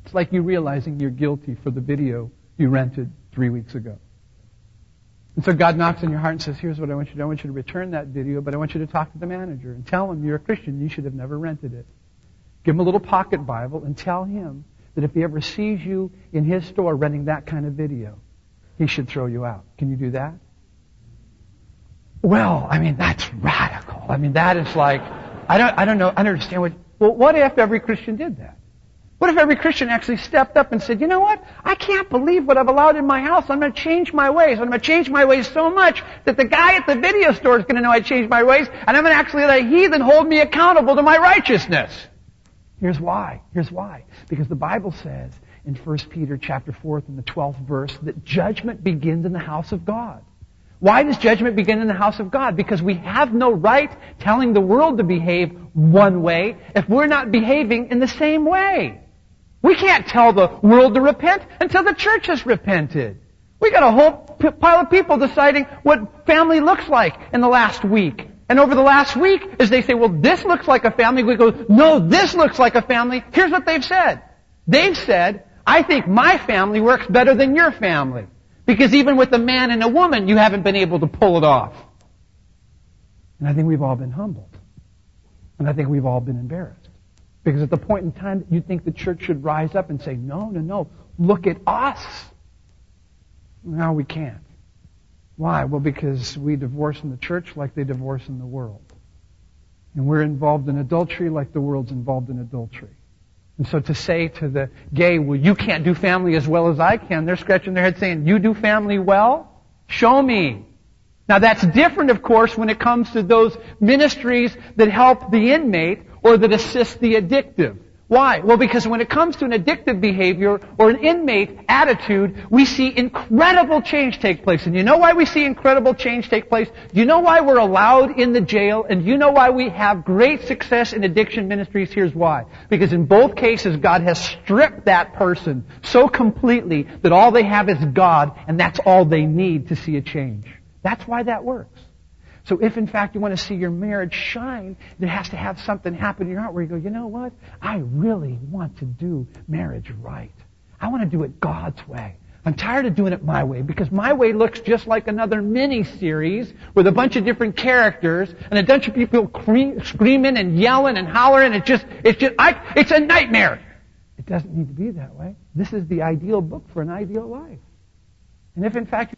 It's like you realizing you're guilty for the video you rented 3 weeks ago. And so God knocks on your heart and says, here's what I want you to do. I want you to return that video, but I want you to talk to the manager and tell him you're a Christian. You should have never rented it. Give him a little pocket Bible and tell him that if he ever sees you in his store renting that kind of video, he should throw you out. Can you do that? Well, that's radical. That is like, I don't understand what if every Christian did that? What if every Christian actually stepped up and said, you know what? I can't believe what I've allowed in my house. I'm going to change my ways. I'm going to change my ways so much that the guy at the video store is going to know I changed my ways, and I'm going to actually let a heathen hold me accountable to my righteousness. Here's why. Because the Bible says in 1 Peter chapter 4 in the 12th verse that judgment begins in the house of God. Why does judgment begin in the house of God? Because we have no right telling the world to behave one way if we're not behaving in the same way. We can't tell the world to repent until the church has repented. We got a whole pile of people deciding what family looks like in the last week. And over the last week, as they say, well, this looks like a family, we go, no, this looks like a family. Here's what they've said. They've said, I think my family works better than your family. Because even with a man and a woman, you haven't been able to pull it off. And I think we've all been humbled. And I think we've all been embarrassed. Because at the point in time that you think the church should rise up and say, no, look at us. No, we can't. Why? Well, because we divorce in the church like they divorce in the world. And we're involved in adultery like the world's involved in adultery. And so to say to the gay, well, you can't do family as well as I can, they're scratching their head saying, you do family well? Show me. Now that's different, of course, when it comes to those ministries that help the inmate or that assist the addictive. Why? Well, because when it comes to an addictive behavior or an inmate attitude, we see incredible change take place. And you know why we see incredible change take place? Do you know why we're allowed in the jail? And do you know why we have great success in addiction ministries? Here's why. Because in both cases, God has stripped that person so completely that all they have is God, and that's all they need to see a change. That's why that works. So if, in fact, you want to see your marriage shine, there has to have something happen in your heart where you go, you know what? I really want to do marriage right. I want to do it God's way. I'm tired of doing it my way because my way looks just like another mini-series with a bunch of different characters and a bunch of people screaming and yelling and hollering. It's a nightmare. It doesn't need to be that way. This is the ideal book for an ideal life. And if, in fact,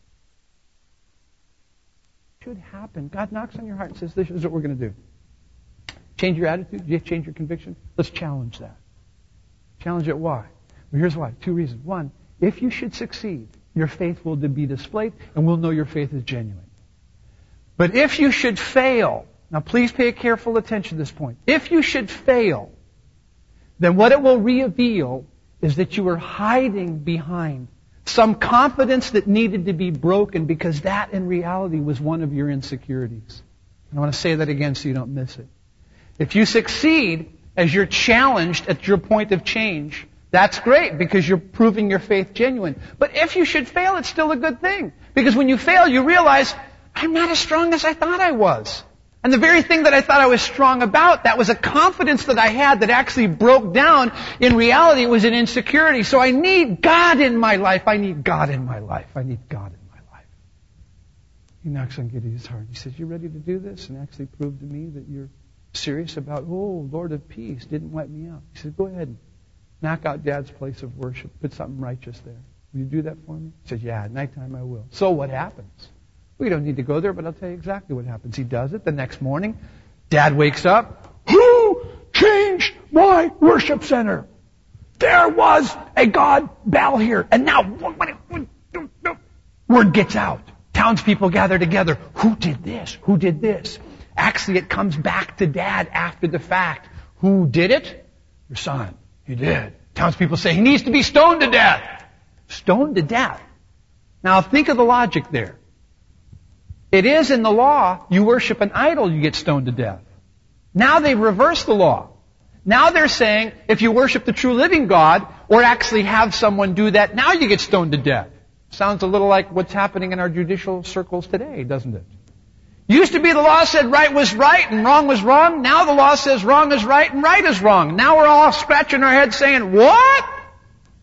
should happen. God knocks on your heart and says, this is what we're going to do. Change your attitude? You change your conviction? Let's challenge that. Challenge it why? Well, here's why. 2 reasons. 1, if you should succeed, your faith will be displayed and we'll know your faith is genuine. But if you should fail, now please pay careful attention to this point. If you should fail, then what it will reveal is that you were hiding behind some confidence that needed to be broken because that in reality was one of your insecurities. And I want to say that again so you don't miss it. If you succeed as you're challenged at your point of change, that's great because you're proving your faith genuine. But if you should fail, it's still a good thing. Because when you fail, you realize, I'm not as strong as I thought I was. And the very thing that I thought I was strong about, that was a confidence that I had that actually broke down. In reality, it was an insecurity. So I need God in my life. I need God in my life. I need God in my life. He knocks on Gideon's heart. He says, you ready to do this? And actually prove to me that you're serious about, oh, Lord of peace, didn't wipe me out. He said, go ahead and knock out Dad's place of worship. Put something righteous there. Will you do that for me? He says, yeah, at nighttime I will. So what happens? We don't need to go there, but I'll tell you exactly what happens. He does it. The next morning, Dad wakes up. Who changed my worship center? There was a God Baal here. And now, word gets out. Townspeople gather together. Who did this? Who did this? Actually, it comes back to Dad after the fact. Who did it? Your son. He did. Townspeople say he needs to be stoned to death. Stoned to death. Now, think of the logic there. It is in the law, you worship an idol, you get stoned to death. Now they've reversed the law. Now they're saying, if you worship the true living God, or actually have someone do that, now you get stoned to death. Sounds a little like what's happening in our judicial circles today, doesn't it? Used to be the law said right was right and wrong was wrong. Now the law says wrong is right and right is wrong. Now we're all scratching our heads saying, what?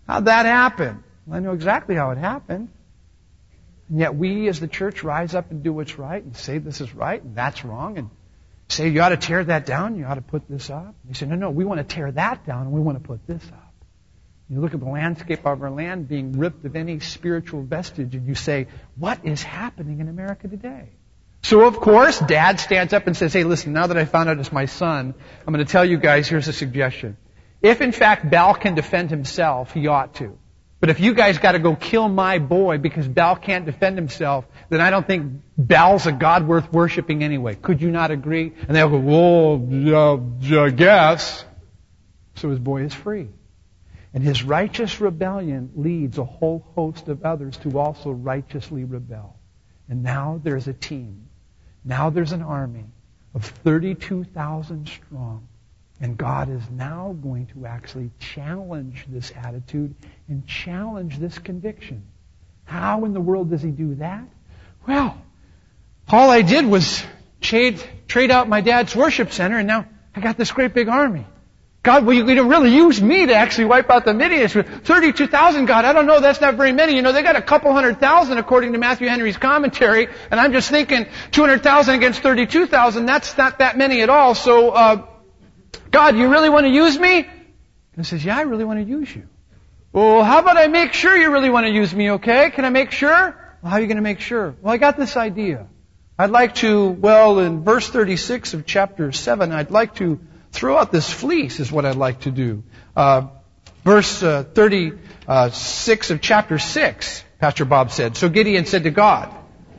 How'd that happen? Well, I know exactly how it happened. And yet we as the church rise up and do what's right and say this is right and that's wrong and say you ought to tear that down, you ought to put this up. They say, no, we want to tear that down and we want to put this up. You look at the landscape of our land being ripped of any spiritual vestige and you say, what is happening in America today? So of course, Dad stands up and says, hey, listen, now that I found out it's my son, I'm going to tell you guys, here's a suggestion. If in fact Bal can defend himself, he ought to. But if you guys got to go kill my boy because Bal can't defend himself, then I don't think Bal's a God worth worshiping anyway. Could you not agree? And they'll go, well, I guess. So his boy is free. And his righteous rebellion leads a whole host of others to also righteously rebel. And now there's a team. Now there's an army of 32,000 strong. And God is now going to actually challenge this attitude and challenge this conviction. How in the world does he do that? Well, all I did was trade out my dad's worship center, and now I got this great big army. God, well, you're going to really use me to actually wipe out the Midianites. 32,000, God, I don't know, that's not very many. You know, they got a couple 100,000 according to Matthew Henry's commentary, and I'm just thinking 200,000 against 32,000, that's not that many at all. So, God, you really want to use me? And he says, yeah, I really want to use you. Well, how about I make sure you really want to use me, okay? Can I make sure? Well, how are you going to make sure? Well, I got this idea. I'd like to, in verse 36 of chapter 7, I'd like to throw out this fleece is what I'd like to do. Verse 36 of chapter 6, Pastor Bob said, so Gideon said to God,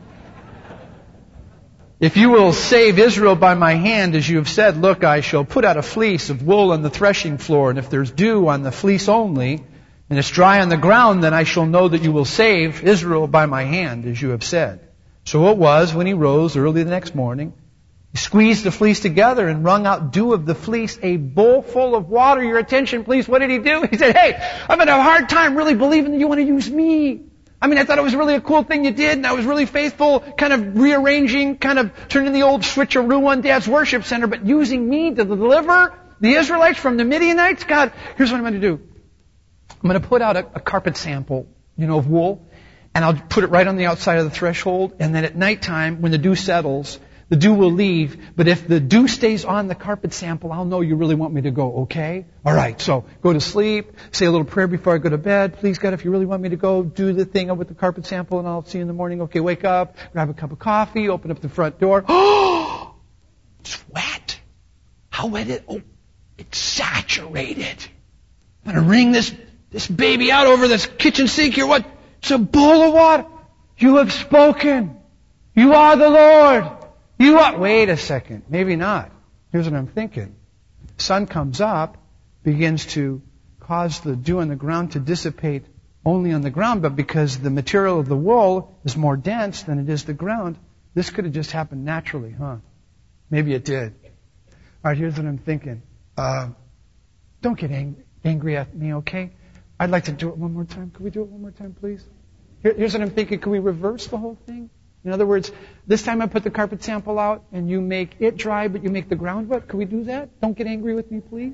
if you will save Israel by my hand, as you have said, look, I shall put out a fleece of wool on the threshing floor, and if there's dew on the fleece only, and it's dry on the ground, then I shall know that you will save Israel by my hand, as you have said. So it was when he rose early the next morning, he squeezed the fleece together and wrung out dew of the fleece, a bowl full of water. Your attention, please. What did he do? He said, hey, I'm having a hard time really believing that you want to use me. I mean, I thought it was really a cool thing you did, and I was really faithful, kind of rearranging, kind of turning the old switcheroo on Dad's worship center, but using me to deliver the Israelites from the Midianites? God, here's what I'm going to do. I'm going to put out a carpet sample, of wool, and I'll put it right on the outside of the threshold, and then at nighttime, when the dew settles, the dew will leave, but if the dew stays on the carpet sample, I'll know you really want me to go, okay? All right, so go to sleep, say a little prayer before I go to bed. Please, God, if you really want me to go, do the thing with the carpet sample, and I'll see you in the morning. Okay, wake up, grab a cup of coffee, open up the front door. Oh, it's wet. How wet is it? Oh, it's saturated. I'm going to wring this baby out over this kitchen sink here. What? It's a bowl of water. You have spoken. You are the Lord. You are... Wait a second. Maybe not. Here's what I'm thinking. The sun comes up, begins to cause the dew on the ground to dissipate only on the ground, but because the material of the wool is more dense than it is the ground, this could have just happened naturally, huh? Maybe it did. All right, here's what I'm thinking. Don't get angry at me, okay? I'd like to do it one more time. Could we do it one more time, please? Here's what I'm thinking. Could we reverse the whole thing? In other words, this time I put the carpet sample out and you make it dry, but you make the ground wet. Could we do that? Don't get angry with me, please.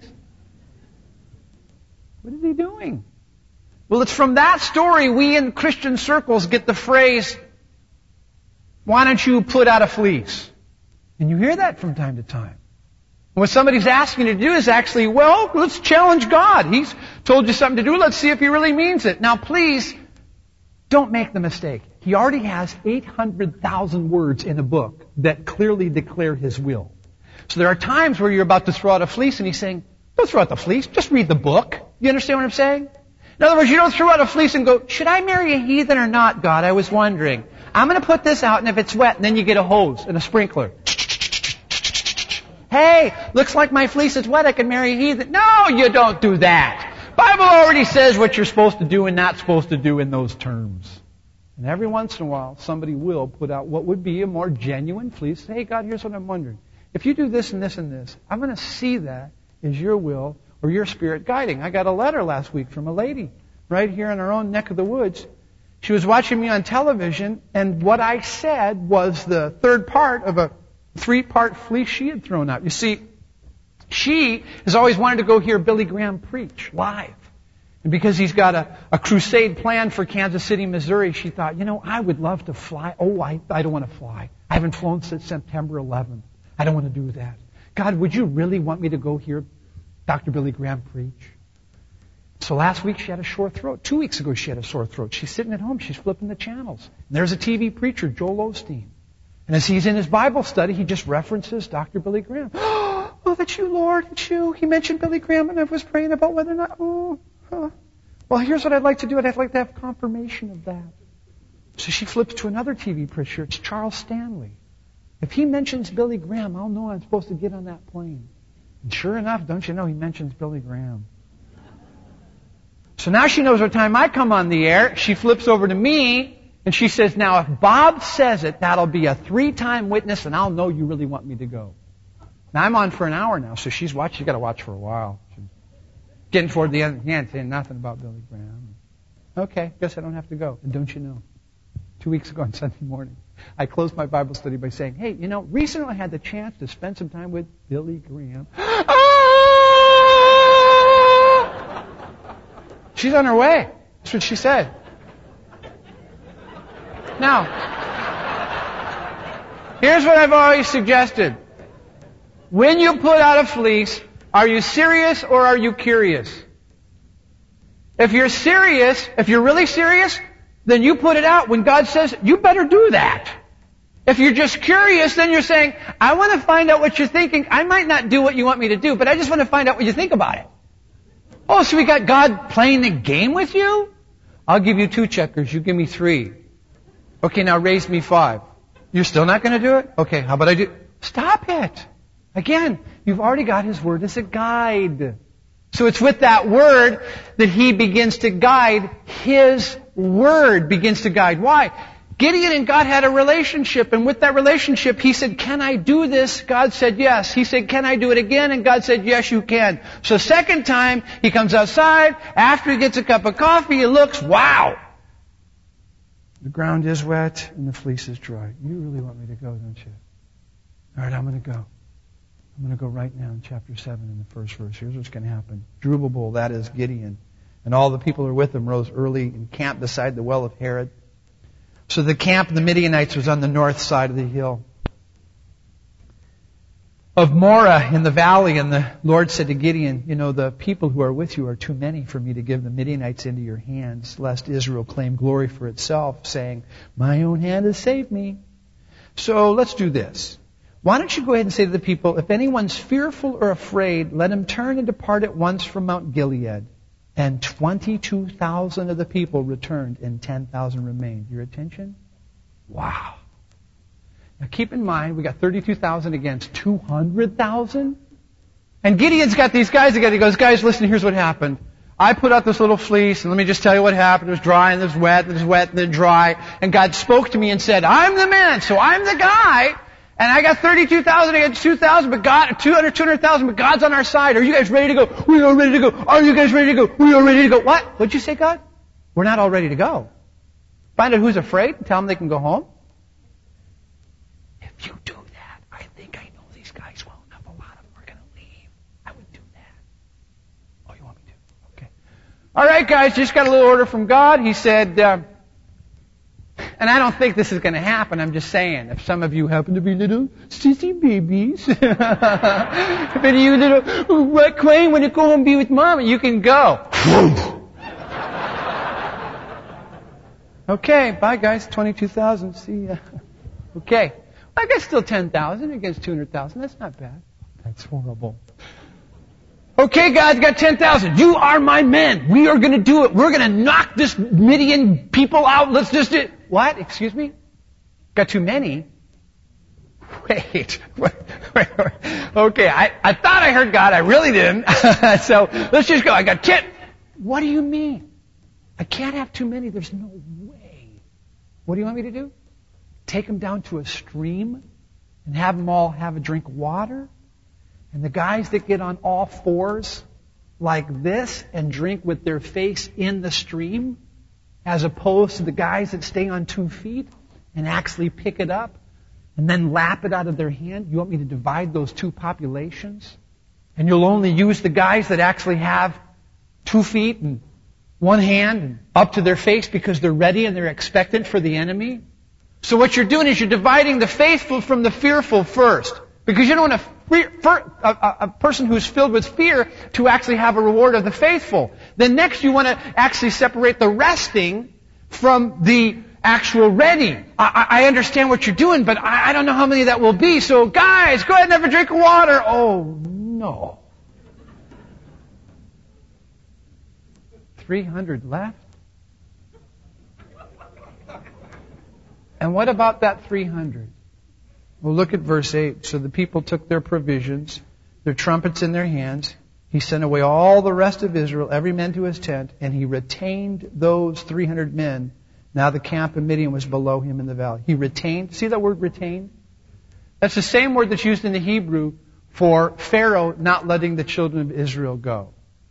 What is he doing? Well, it's from that story we in Christian circles get the phrase, why don't you put out a fleece? And you hear that from time to time. And what somebody's asking you to do is actually, let's challenge God. He's told you something to do. Let's see if he really means it. Now, please, don't make the mistake. He already has 800,000 words in a book that clearly declare his will. So there are times where you're about to throw out a fleece and he's saying, don't throw out the fleece, just read the book. You understand what I'm saying? In other words, you don't throw out a fleece and go, should I marry a heathen or not, God? I was wondering. I'm going to put this out, and if it's wet, and then you get a hose and a sprinkler. Hey, looks like my fleece is wet, I can marry a heathen. No, you don't do that. Bible already says what you're supposed to do and not supposed to do in those terms. And every once in a while, somebody will put out what would be a more genuine fleece. Hey, God, here's what I'm wondering. If you do this and this and this, I'm going to see that as your will or your spirit guiding. I got a letter last week from a lady right here in our own neck of the woods. She was watching me on television, and what I said was the third part of a 3-part fleece she had thrown out. You see, she has always wanted to go hear Billy Graham preach live. And because he's got a crusade plan for Kansas City, Missouri, she thought, I would love to fly. Oh, I don't want to fly. I haven't flown since September 11th. I don't want to do that. God, would you really want me to go hear Dr. Billy Graham preach? So last week she had a sore throat. 2 weeks ago she had a sore throat. She's sitting at home. She's flipping the channels. And there's a TV preacher, Joel Osteen. And as he's in his Bible study, he just references Dr. Billy Graham. Oh, that's you, Lord. It's you. He mentioned Billy Graham, and I was praying about whether or not... Well, here's what I'd like to do. I'd like to have confirmation of that. So she flips to another TV preacher. It's Charles Stanley. If he mentions Billy Graham, I'll know I'm supposed to get on that plane. And sure enough, don't you know, he mentions Billy Graham. So now she knows what time I come on the air. She flips over to me, and she says, now if Bob says it, that'll be a 3-time witness, and I'll know you really want me to go. Now I'm on for an hour now, so she's got to watch for a while. She's getting toward the end, saying nothing about Billy Graham. Okay, guess I don't have to go. And don't you know, 2 weeks ago on Sunday morning, I closed my Bible study by saying, hey, recently I had the chance to spend some time with Billy Graham. She's on her way. That's what she said. Now, here's what I've always suggested. When you put out a fleece, are you serious or are you curious? If you're serious, if you're really serious, then you put it out. When God says, you better do that. If you're just curious, then you're saying, I want to find out what you're thinking. I might not do what you want me to do, but I just want to find out what you think about it. Oh, so we got God playing the game with you? I'll give you 2 checkers. You give me 3. Okay, now raise me 5. You're still not going to do it? Okay, how about I do? Stop it. Again, you've already got His Word as a guide. So it's with that Word that He begins to guide. His Word begins to guide. Why? Gideon and God had a relationship, and with that relationship, he said, can I do this? God said yes. He said, can I do it again? And God said, yes, you can. So second time, he comes outside. After he gets a cup of coffee, he looks, wow! The ground is wet and the fleece is dry. You really want me to go, don't you? All right, I'm going to go. I'm going to go right now in chapter 7 in the first verse. Here's what's going to happen. Jerubbaal, that is Gideon, and all the people who were with him rose early and camped beside the well of Harod. So the camp of the Midianites was on the north side of the hill of Moreh in the valley. And the Lord said to Gideon, the people who are with you are too many for me to give the Midianites into your hands, lest Israel claim glory for itself, saying, my own hand has saved me. So let's do this. Why don't you go ahead and say to the people, if anyone's fearful or afraid, let him turn and depart at once from Mount Gilead. And 22,000 of the people returned, and 10,000 remained. Your attention? Wow. Now keep in mind, we got 32,000 against 200,000. And Gideon's got these guys again. He goes, guys, listen, here's what happened. I put out this little fleece, and let me just tell you what happened. It was dry, and it was wet, and it was wet, and then dry. And God spoke to me and said, I'm the man, so I'm the guy. And I got 32,000 against 2,000, but God, 200,000, but God's on our side. Are you guys ready to go? We are ready to go. Are you guys ready to go? We are ready to go. What? What'd you say, God? We're not all ready to go. Find out who's afraid and tell them they can go home. If you do that, I think I know these guys well enough. A lot of them are going to leave. I would do that. Oh, you want me to? Okay. All right, guys, just got a little order from God. He said, and I don't think this is going to happen. I'm just saying, if some of you happen to be little sissy babies, if any of you little, what, Quayne, when you go home and be with Mom, you can go. Okay, bye guys, 22,000, see ya. Okay, I got still 10,000 against 200,000. That's not bad. That's horrible. Okay, God's got 10,000. You are my men. We are going to do it. We're going to knock this Midian people out. Let's just do it. What? Excuse me? Got too many? Wait. Okay, I thought I heard God. I really didn't. So let's just go. I got 10. What do you mean? I can't have too many. There's no way. What do you want me to do? Take them down to a stream and have them all have a drink of water? And the guys that get on all fours like this and drink with their face in the stream, as opposed to the guys that stay on 2 feet and actually pick it up and then lap it out of their hand. You want me to divide those 2 populations? And you'll only use the guys that actually have 2 feet and one hand up to their face because they're ready and they're expectant for the enemy. So what you're doing is you're dividing the faithful from the fearful first. Because you don't want a person who's filled with fear to actually have a reward of the faithful. Then next you want to actually separate the resting from the actual ready. I understand what you're doing, but I don't know how many that will be. So guys, go ahead and have a drink of water. Oh, no. 300 left? And what about that 300? Well, look at verse 8. So the people took their provisions, their trumpets in their hands. He sent away all the rest of Israel, every man to his tent, and he retained those 300 men. Now the camp of Midian was below him in the valley. He retained. See that word retained? That's the same word that's used in the Hebrew for Pharaoh not letting the children of Israel go.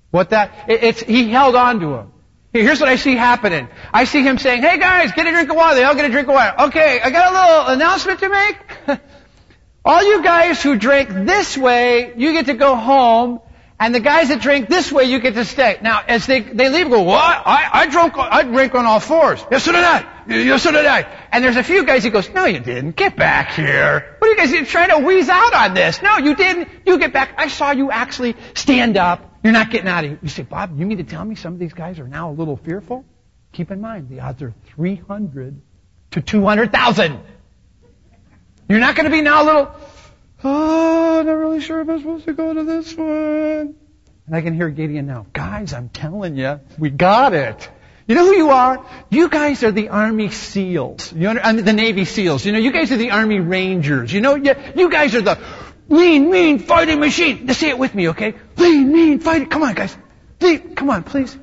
He held on to them. Here's what I see happening. I see him saying, hey guys, get a drink of water. They all get a drink of water. Okay, I got a little announcement to make. All you guys who drank this way, you get to go home. And the guys that drink this way, you get to stay. Now, as they leave, go, what? I drank on all fours. Yes, so did I. Yes, so did I. And there's a few guys, he goes, no, you didn't. Get back here. What are you guys trying to wheeze out on this? No, you didn't. You get back. I saw you actually stand up. You're not getting out of here. You say, Bob, you mean to tell me some of these guys are now a little fearful? Keep in mind, the odds are 300 to 200,000. You're not going to be now a little, I'm not really sure if I'm supposed to go to this one. And I can hear Gideon now, guys, I'm telling you, we got it. You know who you are? You guys are the Army SEALs. The Navy SEALs. You guys are the Army Rangers. You guys are the lean, mean fighting machine. Just say it with me, okay? Lean, mean fighting. Come on, guys. Come on, please.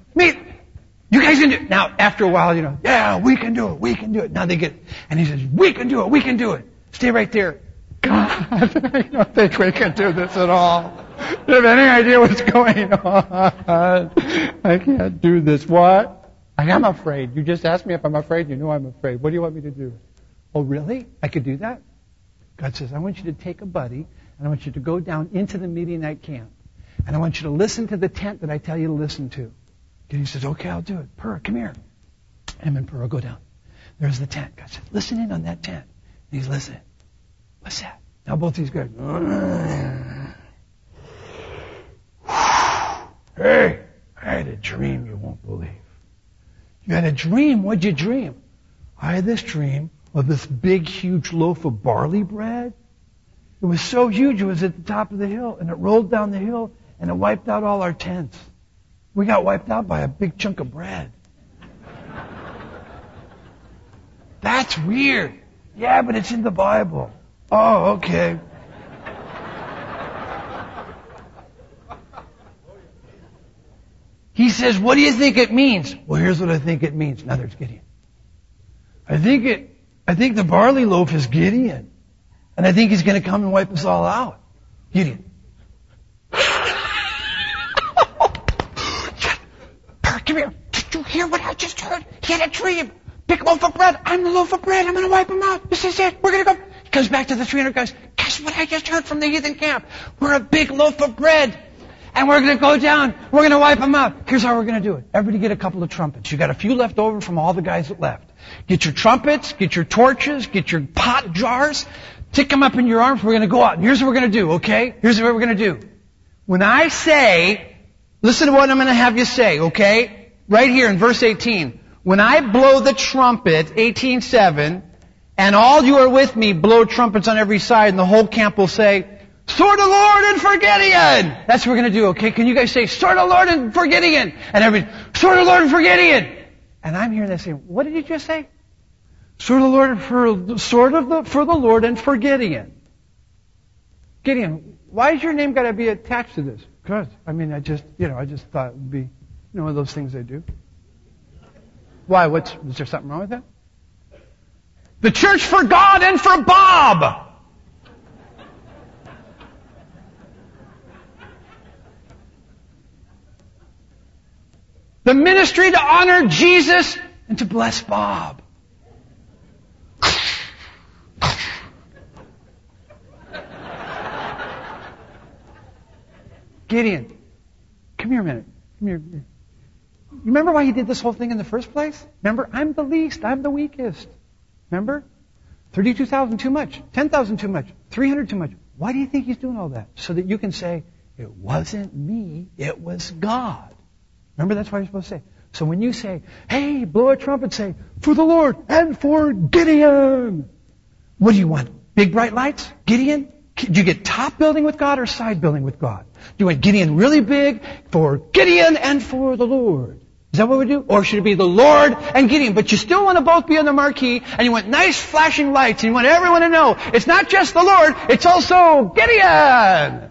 You guys can do it. Now, after a while, yeah, we can do it. We can do it. Now they get, and he says, we can do it. We can do it. Stay right there. God, I don't think we can do this at all. You have any idea what's going on? I can't do this. What? I am afraid. You just asked me if I'm afraid. You know I'm afraid. What do you want me to do? Oh, really? I could do that? God says, I want you to take a buddy, and I want you to go down into the Midianite camp. And I want you to listen to the tent that I tell you to listen to. And he says, okay, I'll do it. Purr, come here. Him and Purr go down. There's the tent. God says, listen in on that tent. And he's listening. What's that? Now both these guys. Hey, I had a dream you won't believe. You had a dream? What'd you dream? I had this dream of this big, huge loaf of barley bread. It was so huge, it was at the top of the hill, and it rolled down the hill, and it wiped out all our tents. We got wiped out by a big chunk of bread. That's weird. Yeah, but it's in the Bible. Oh, okay. He says, what do you think it means? Well, here's what I think it means. Now there's Gideon. I think the barley loaf is Gideon. And I think he's going to come and wipe us all out. Gideon. Come here. Did you hear what I just heard? He had a dream. Big loaf of bread. I'm the loaf of bread. I'm going to wipe him out. This is it. We're going to go. He comes back to the 300 guys. Guess what I just heard from the heathen camp? We're a big loaf of bread. And we're going to go down. We're going to wipe them out. Here's how we're going to do it. Everybody get a couple of trumpets. You got a few left over from all the guys that left. Get your trumpets, get your torches, get your pot jars. Stick them up in your arms. We're going to go out. And here's what we're going to do, okay? Here's what we're going to do. When I say, listen to what I'm going to have you say, okay? Right here in verse 18. When I blow the trumpet, 18:7, and all you are with me blow trumpets on every side, and the whole camp will say, sword of the Lord and for Gideon! That's what we're going to do, okay? Can you guys say, sword of the Lord and for Gideon? And everybody, sword of the Lord and for Gideon! And I'm hearing that saying, what did you just say? Sword of the Lord for the Lord and for Gideon. Gideon, why is your name got to be attached to this? Because, I just thought it would be, one of those things they do. Why? Is there something wrong with that? The church for God and for Bob! The ministry to honor Jesus and to bless Bob. Gideon, come here a minute. Come here. remember why he did this whole thing in the first place? Remember, I'm the least, I'm the weakest. Remember? 32,000 too much, 10,000 too much, 300 too much. Why do you think he's doing all that? So that you can say, it wasn't me, it was God. Remember, that's what you're supposed to say. So when you say, hey, blow a trumpet, say, for the Lord and for Gideon. What do you want? Big bright lights? Gideon? Do you get top building with God or side building with God? Do you want Gideon really big for Gideon and for the Lord? Is that what we do? Or should it be the Lord and Gideon? But you still want to both be on the marquee, and you want nice flashing lights, and you want everyone to know it's not just the Lord, it's also Gideon.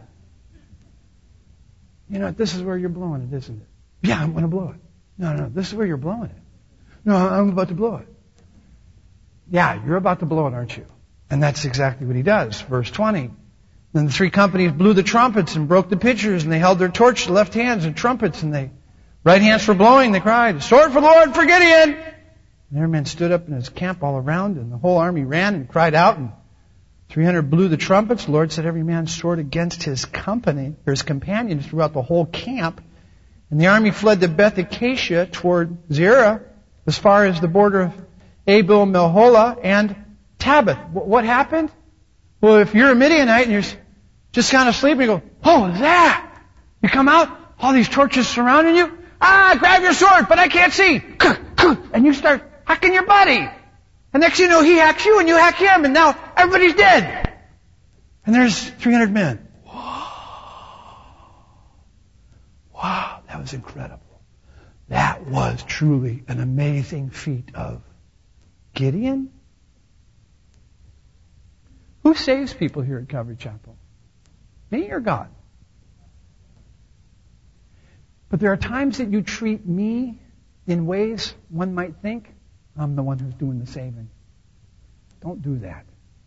You know, this is where you're blowing it, isn't it? Yeah, I'm going to blow it. No, this is where you're blowing it. No, I'm about to blow it. Yeah, you're about to blow it, aren't you? And that's exactly what he does. Verse 20. Then the three companies blew the trumpets and broke the pitchers, and they held their torches, left hands, and trumpets, and they right hands for blowing. They cried, sword for the Lord, for Gideon! And their men stood up in his camp all around, and the whole army ran and cried out, and 300 blew the trumpets. The Lord set every man's sword against his company, or his companions throughout the whole camp. And the army fled to Beth Acacia toward Zerah, as far as the border of Abel Meholah and Tabbath. What happened? Well, if you're a Midianite and you're just kind of sleeping, you go, oh, that! You come out, all these torches surrounding you. Grab your sword, but I can't see. And you start hacking your buddy. And next thing you know, he hacks you and you hack him, and now everybody's dead. And there's 300 men. Wow, that was incredible. That was truly an amazing feat of Gideon. Who saves people here at Calvary Chapel? Me or God? But there are times that you treat me in ways one might think I'm the one who's doing the saving. Don't do that.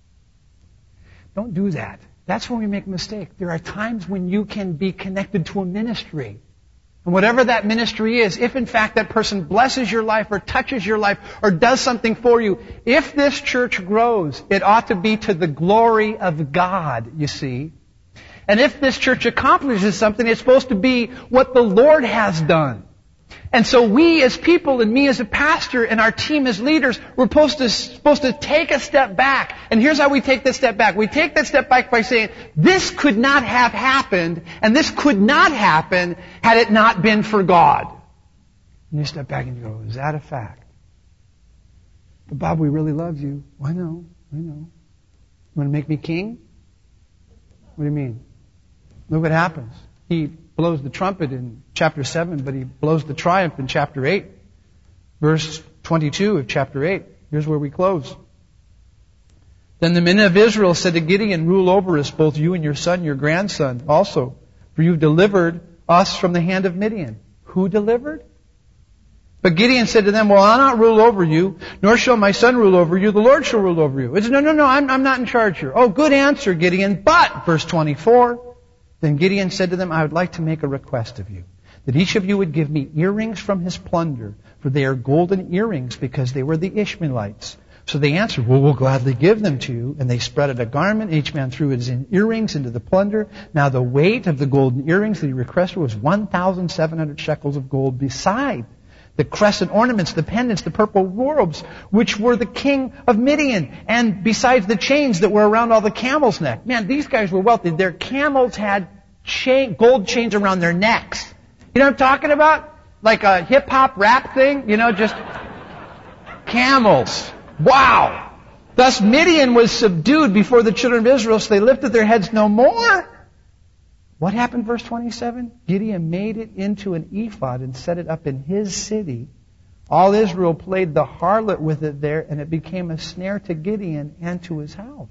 Don't do that. That's when we make a mistake. There are times when you can be connected to a ministry. And whatever that ministry is, if in fact that person blesses your life or touches your life or does something for you, if this church grows, it ought to be to the glory of God, you see. And if this church accomplishes something, it's supposed to be what the Lord has done. And so we as people and me as a pastor and our team as leaders, we're supposed to take a step back. And here's how we take that step back. We take that step back by saying, this could not have happened, and this could not happen had it not been for God. And you step back and you go, is that a fact? But Bob, we really love you. I know. You want to make me king? What do you mean? Look what happens. He blows the trumpet in chapter 7, but he blows the triumph in chapter 8. Verse 22 of chapter 8. Here's where we close. Then the men of Israel said to Gideon, rule over us, both you and your son, your grandson also, for you've delivered us from the hand of Midian. Who delivered? But Gideon said to them, well, I'll not rule over you, nor shall my son rule over you. The Lord shall rule over you. It's, no, I'm not in charge here. Oh, good answer, Gideon. But, verse 24, then Gideon said to them, I would like to make a request of you, that each of you would give me earrings from his plunder, for they are golden earrings, because they were the Ishmaelites. So they answered, well, we'll gladly give them to you. And they spread out a garment. Each man threw his earrings into the plunder. Now the weight of the golden earrings that he requested was 1,700 shekels of gold, beside the crescent ornaments, the pendants, the purple robes, which were the king of Midian, and besides the chains that were around all the camels' neck. Man, these guys were wealthy. Their camels had gold chains around their necks. You know what I'm talking about? Like a hip-hop rap thing, just camels. Wow! Thus Midian was subdued before the children of Israel, so they lifted their heads no more. What happened, verse 27? Gideon made it into an ephod and set it up in his city. All Israel played the harlot with it there, and it became a snare to Gideon and to his house.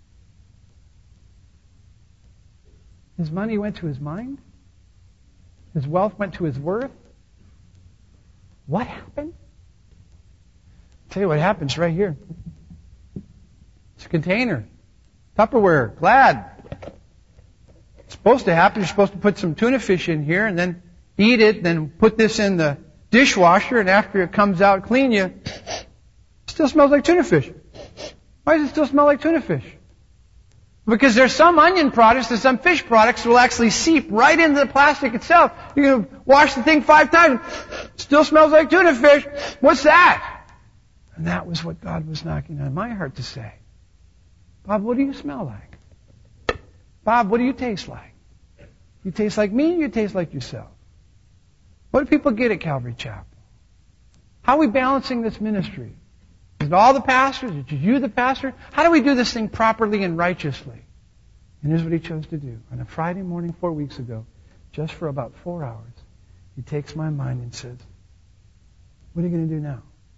His money went to his mind. His wealth went to his worth. What happened? I'll tell you what happens right here. It's a container. Tupperware, Glad. It's supposed to happen. You're supposed to put some tuna fish in here and then eat it, then put this in the dishwasher, and after it comes out clean, it still smells like tuna fish. Why does it still smell like tuna fish? Because there's some onion products and some fish products that will actually seep right into the plastic itself. You can wash the thing 5 times, still smells like tuna fish. What's that? And that was what God was knocking on my heart to say. Bob, what do you smell like? Bob, what do you taste like? You taste like me, you taste like yourself. What do people get at Calvary Chapel? How are we balancing this ministry? Is it all the pastors? Is it you, the pastor? How do we do this thing properly and righteously? And here's what he chose to do. On a Friday morning 4 weeks ago, just for about 4 hours, he takes my mind and says, what are you going to do now?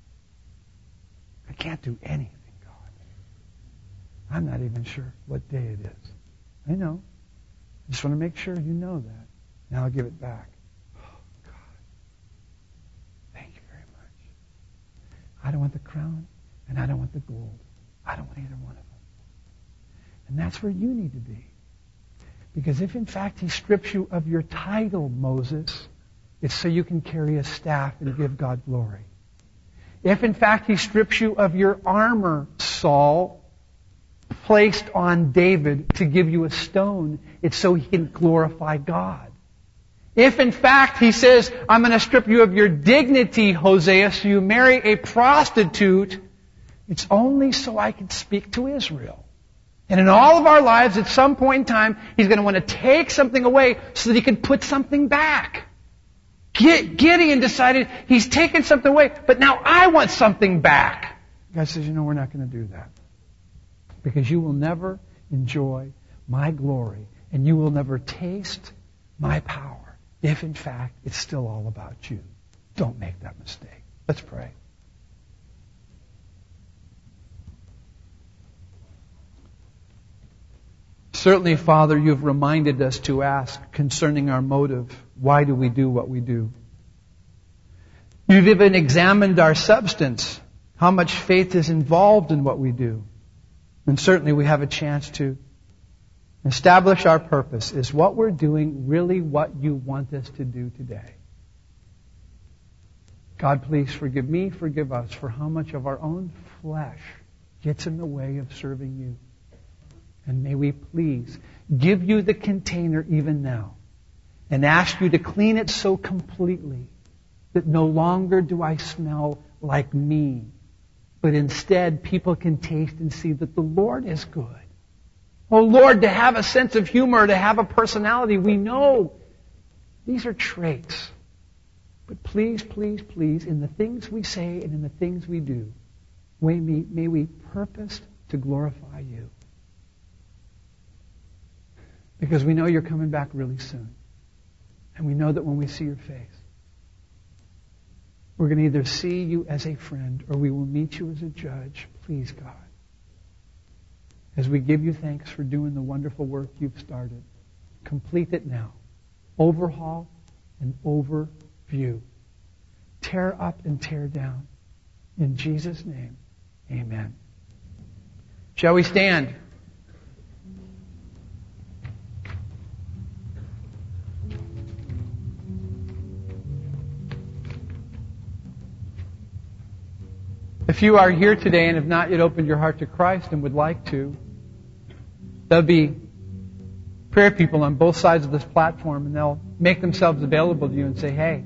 I can't do anything, God. I'm not even sure what day it is. I know. I just want to make sure you know that. Now I'll give it back. Oh, God. Thank you very much. I don't want the crown. And I don't want the gold. I don't want either one of them. And that's where you need to be. Because if in fact he strips you of your title, Moses, it's so you can carry a staff and give God glory. If in fact he strips you of your armor, Saul, placed on David to give you a stone, it's so he can glorify God. If in fact he says, I'm going to strip you of your dignity, Hosea, so you marry a prostitute, it's only so I can speak to Israel. And in all of our lives, at some point in time, he's going to want to take something away so that he can put something back. Gideon decided he's taken something away, but now I want something back. God says, we're not going to do that. Because you will never enjoy my glory, and you will never taste my power, if in fact it's still all about you. Don't make that mistake. Let's pray. Certainly, Father, you've reminded us to ask concerning our motive, why do we do what we do? You've even examined our substance, how much faith is involved in what we do. And certainly we have a chance to establish our purpose. Is what we're doing really what you want us to do today? God, please forgive me, forgive us for how much of our own flesh gets in the way of serving you. And may we please give you the container even now and ask you to clean it so completely that no longer do I smell like me, but instead people can taste and see that the Lord is good. Oh Lord, to have a sense of humor, to have a personality, we know these are traits. But please, please, please, in the things we say and in the things we do, may we purpose to glorify you. Because we know you're coming back really soon. And we know that when we see your face, we're going to either see you as a friend or we will meet you as a judge. Please, God, as we give you thanks for doing the wonderful work you've started, complete it now. Overhaul and overview. Tear up and tear down. In Jesus' name, amen. Shall we stand? If you are here today and have not yet opened your heart to Christ and would like to, there'll be prayer people on both sides of this platform, and they'll make themselves available to you and say, hey,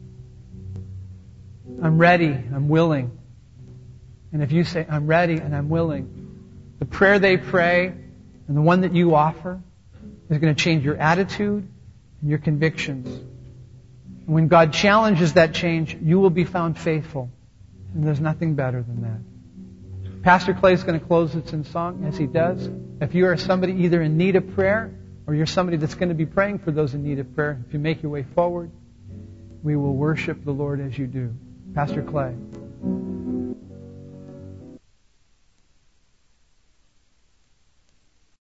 I'm ready, I'm willing. And if you say, I'm ready and I'm willing, the prayer they pray and the one that you offer is going to change your attitude and your convictions. And when God challenges that change, you will be found faithful. And there's nothing better than that. Pastor Clay is going to close this in song as he does. If you are somebody either in need of prayer or you're somebody that's going to be praying for those in need of prayer, if you make your way forward, we will worship the Lord as you do. Pastor Clay.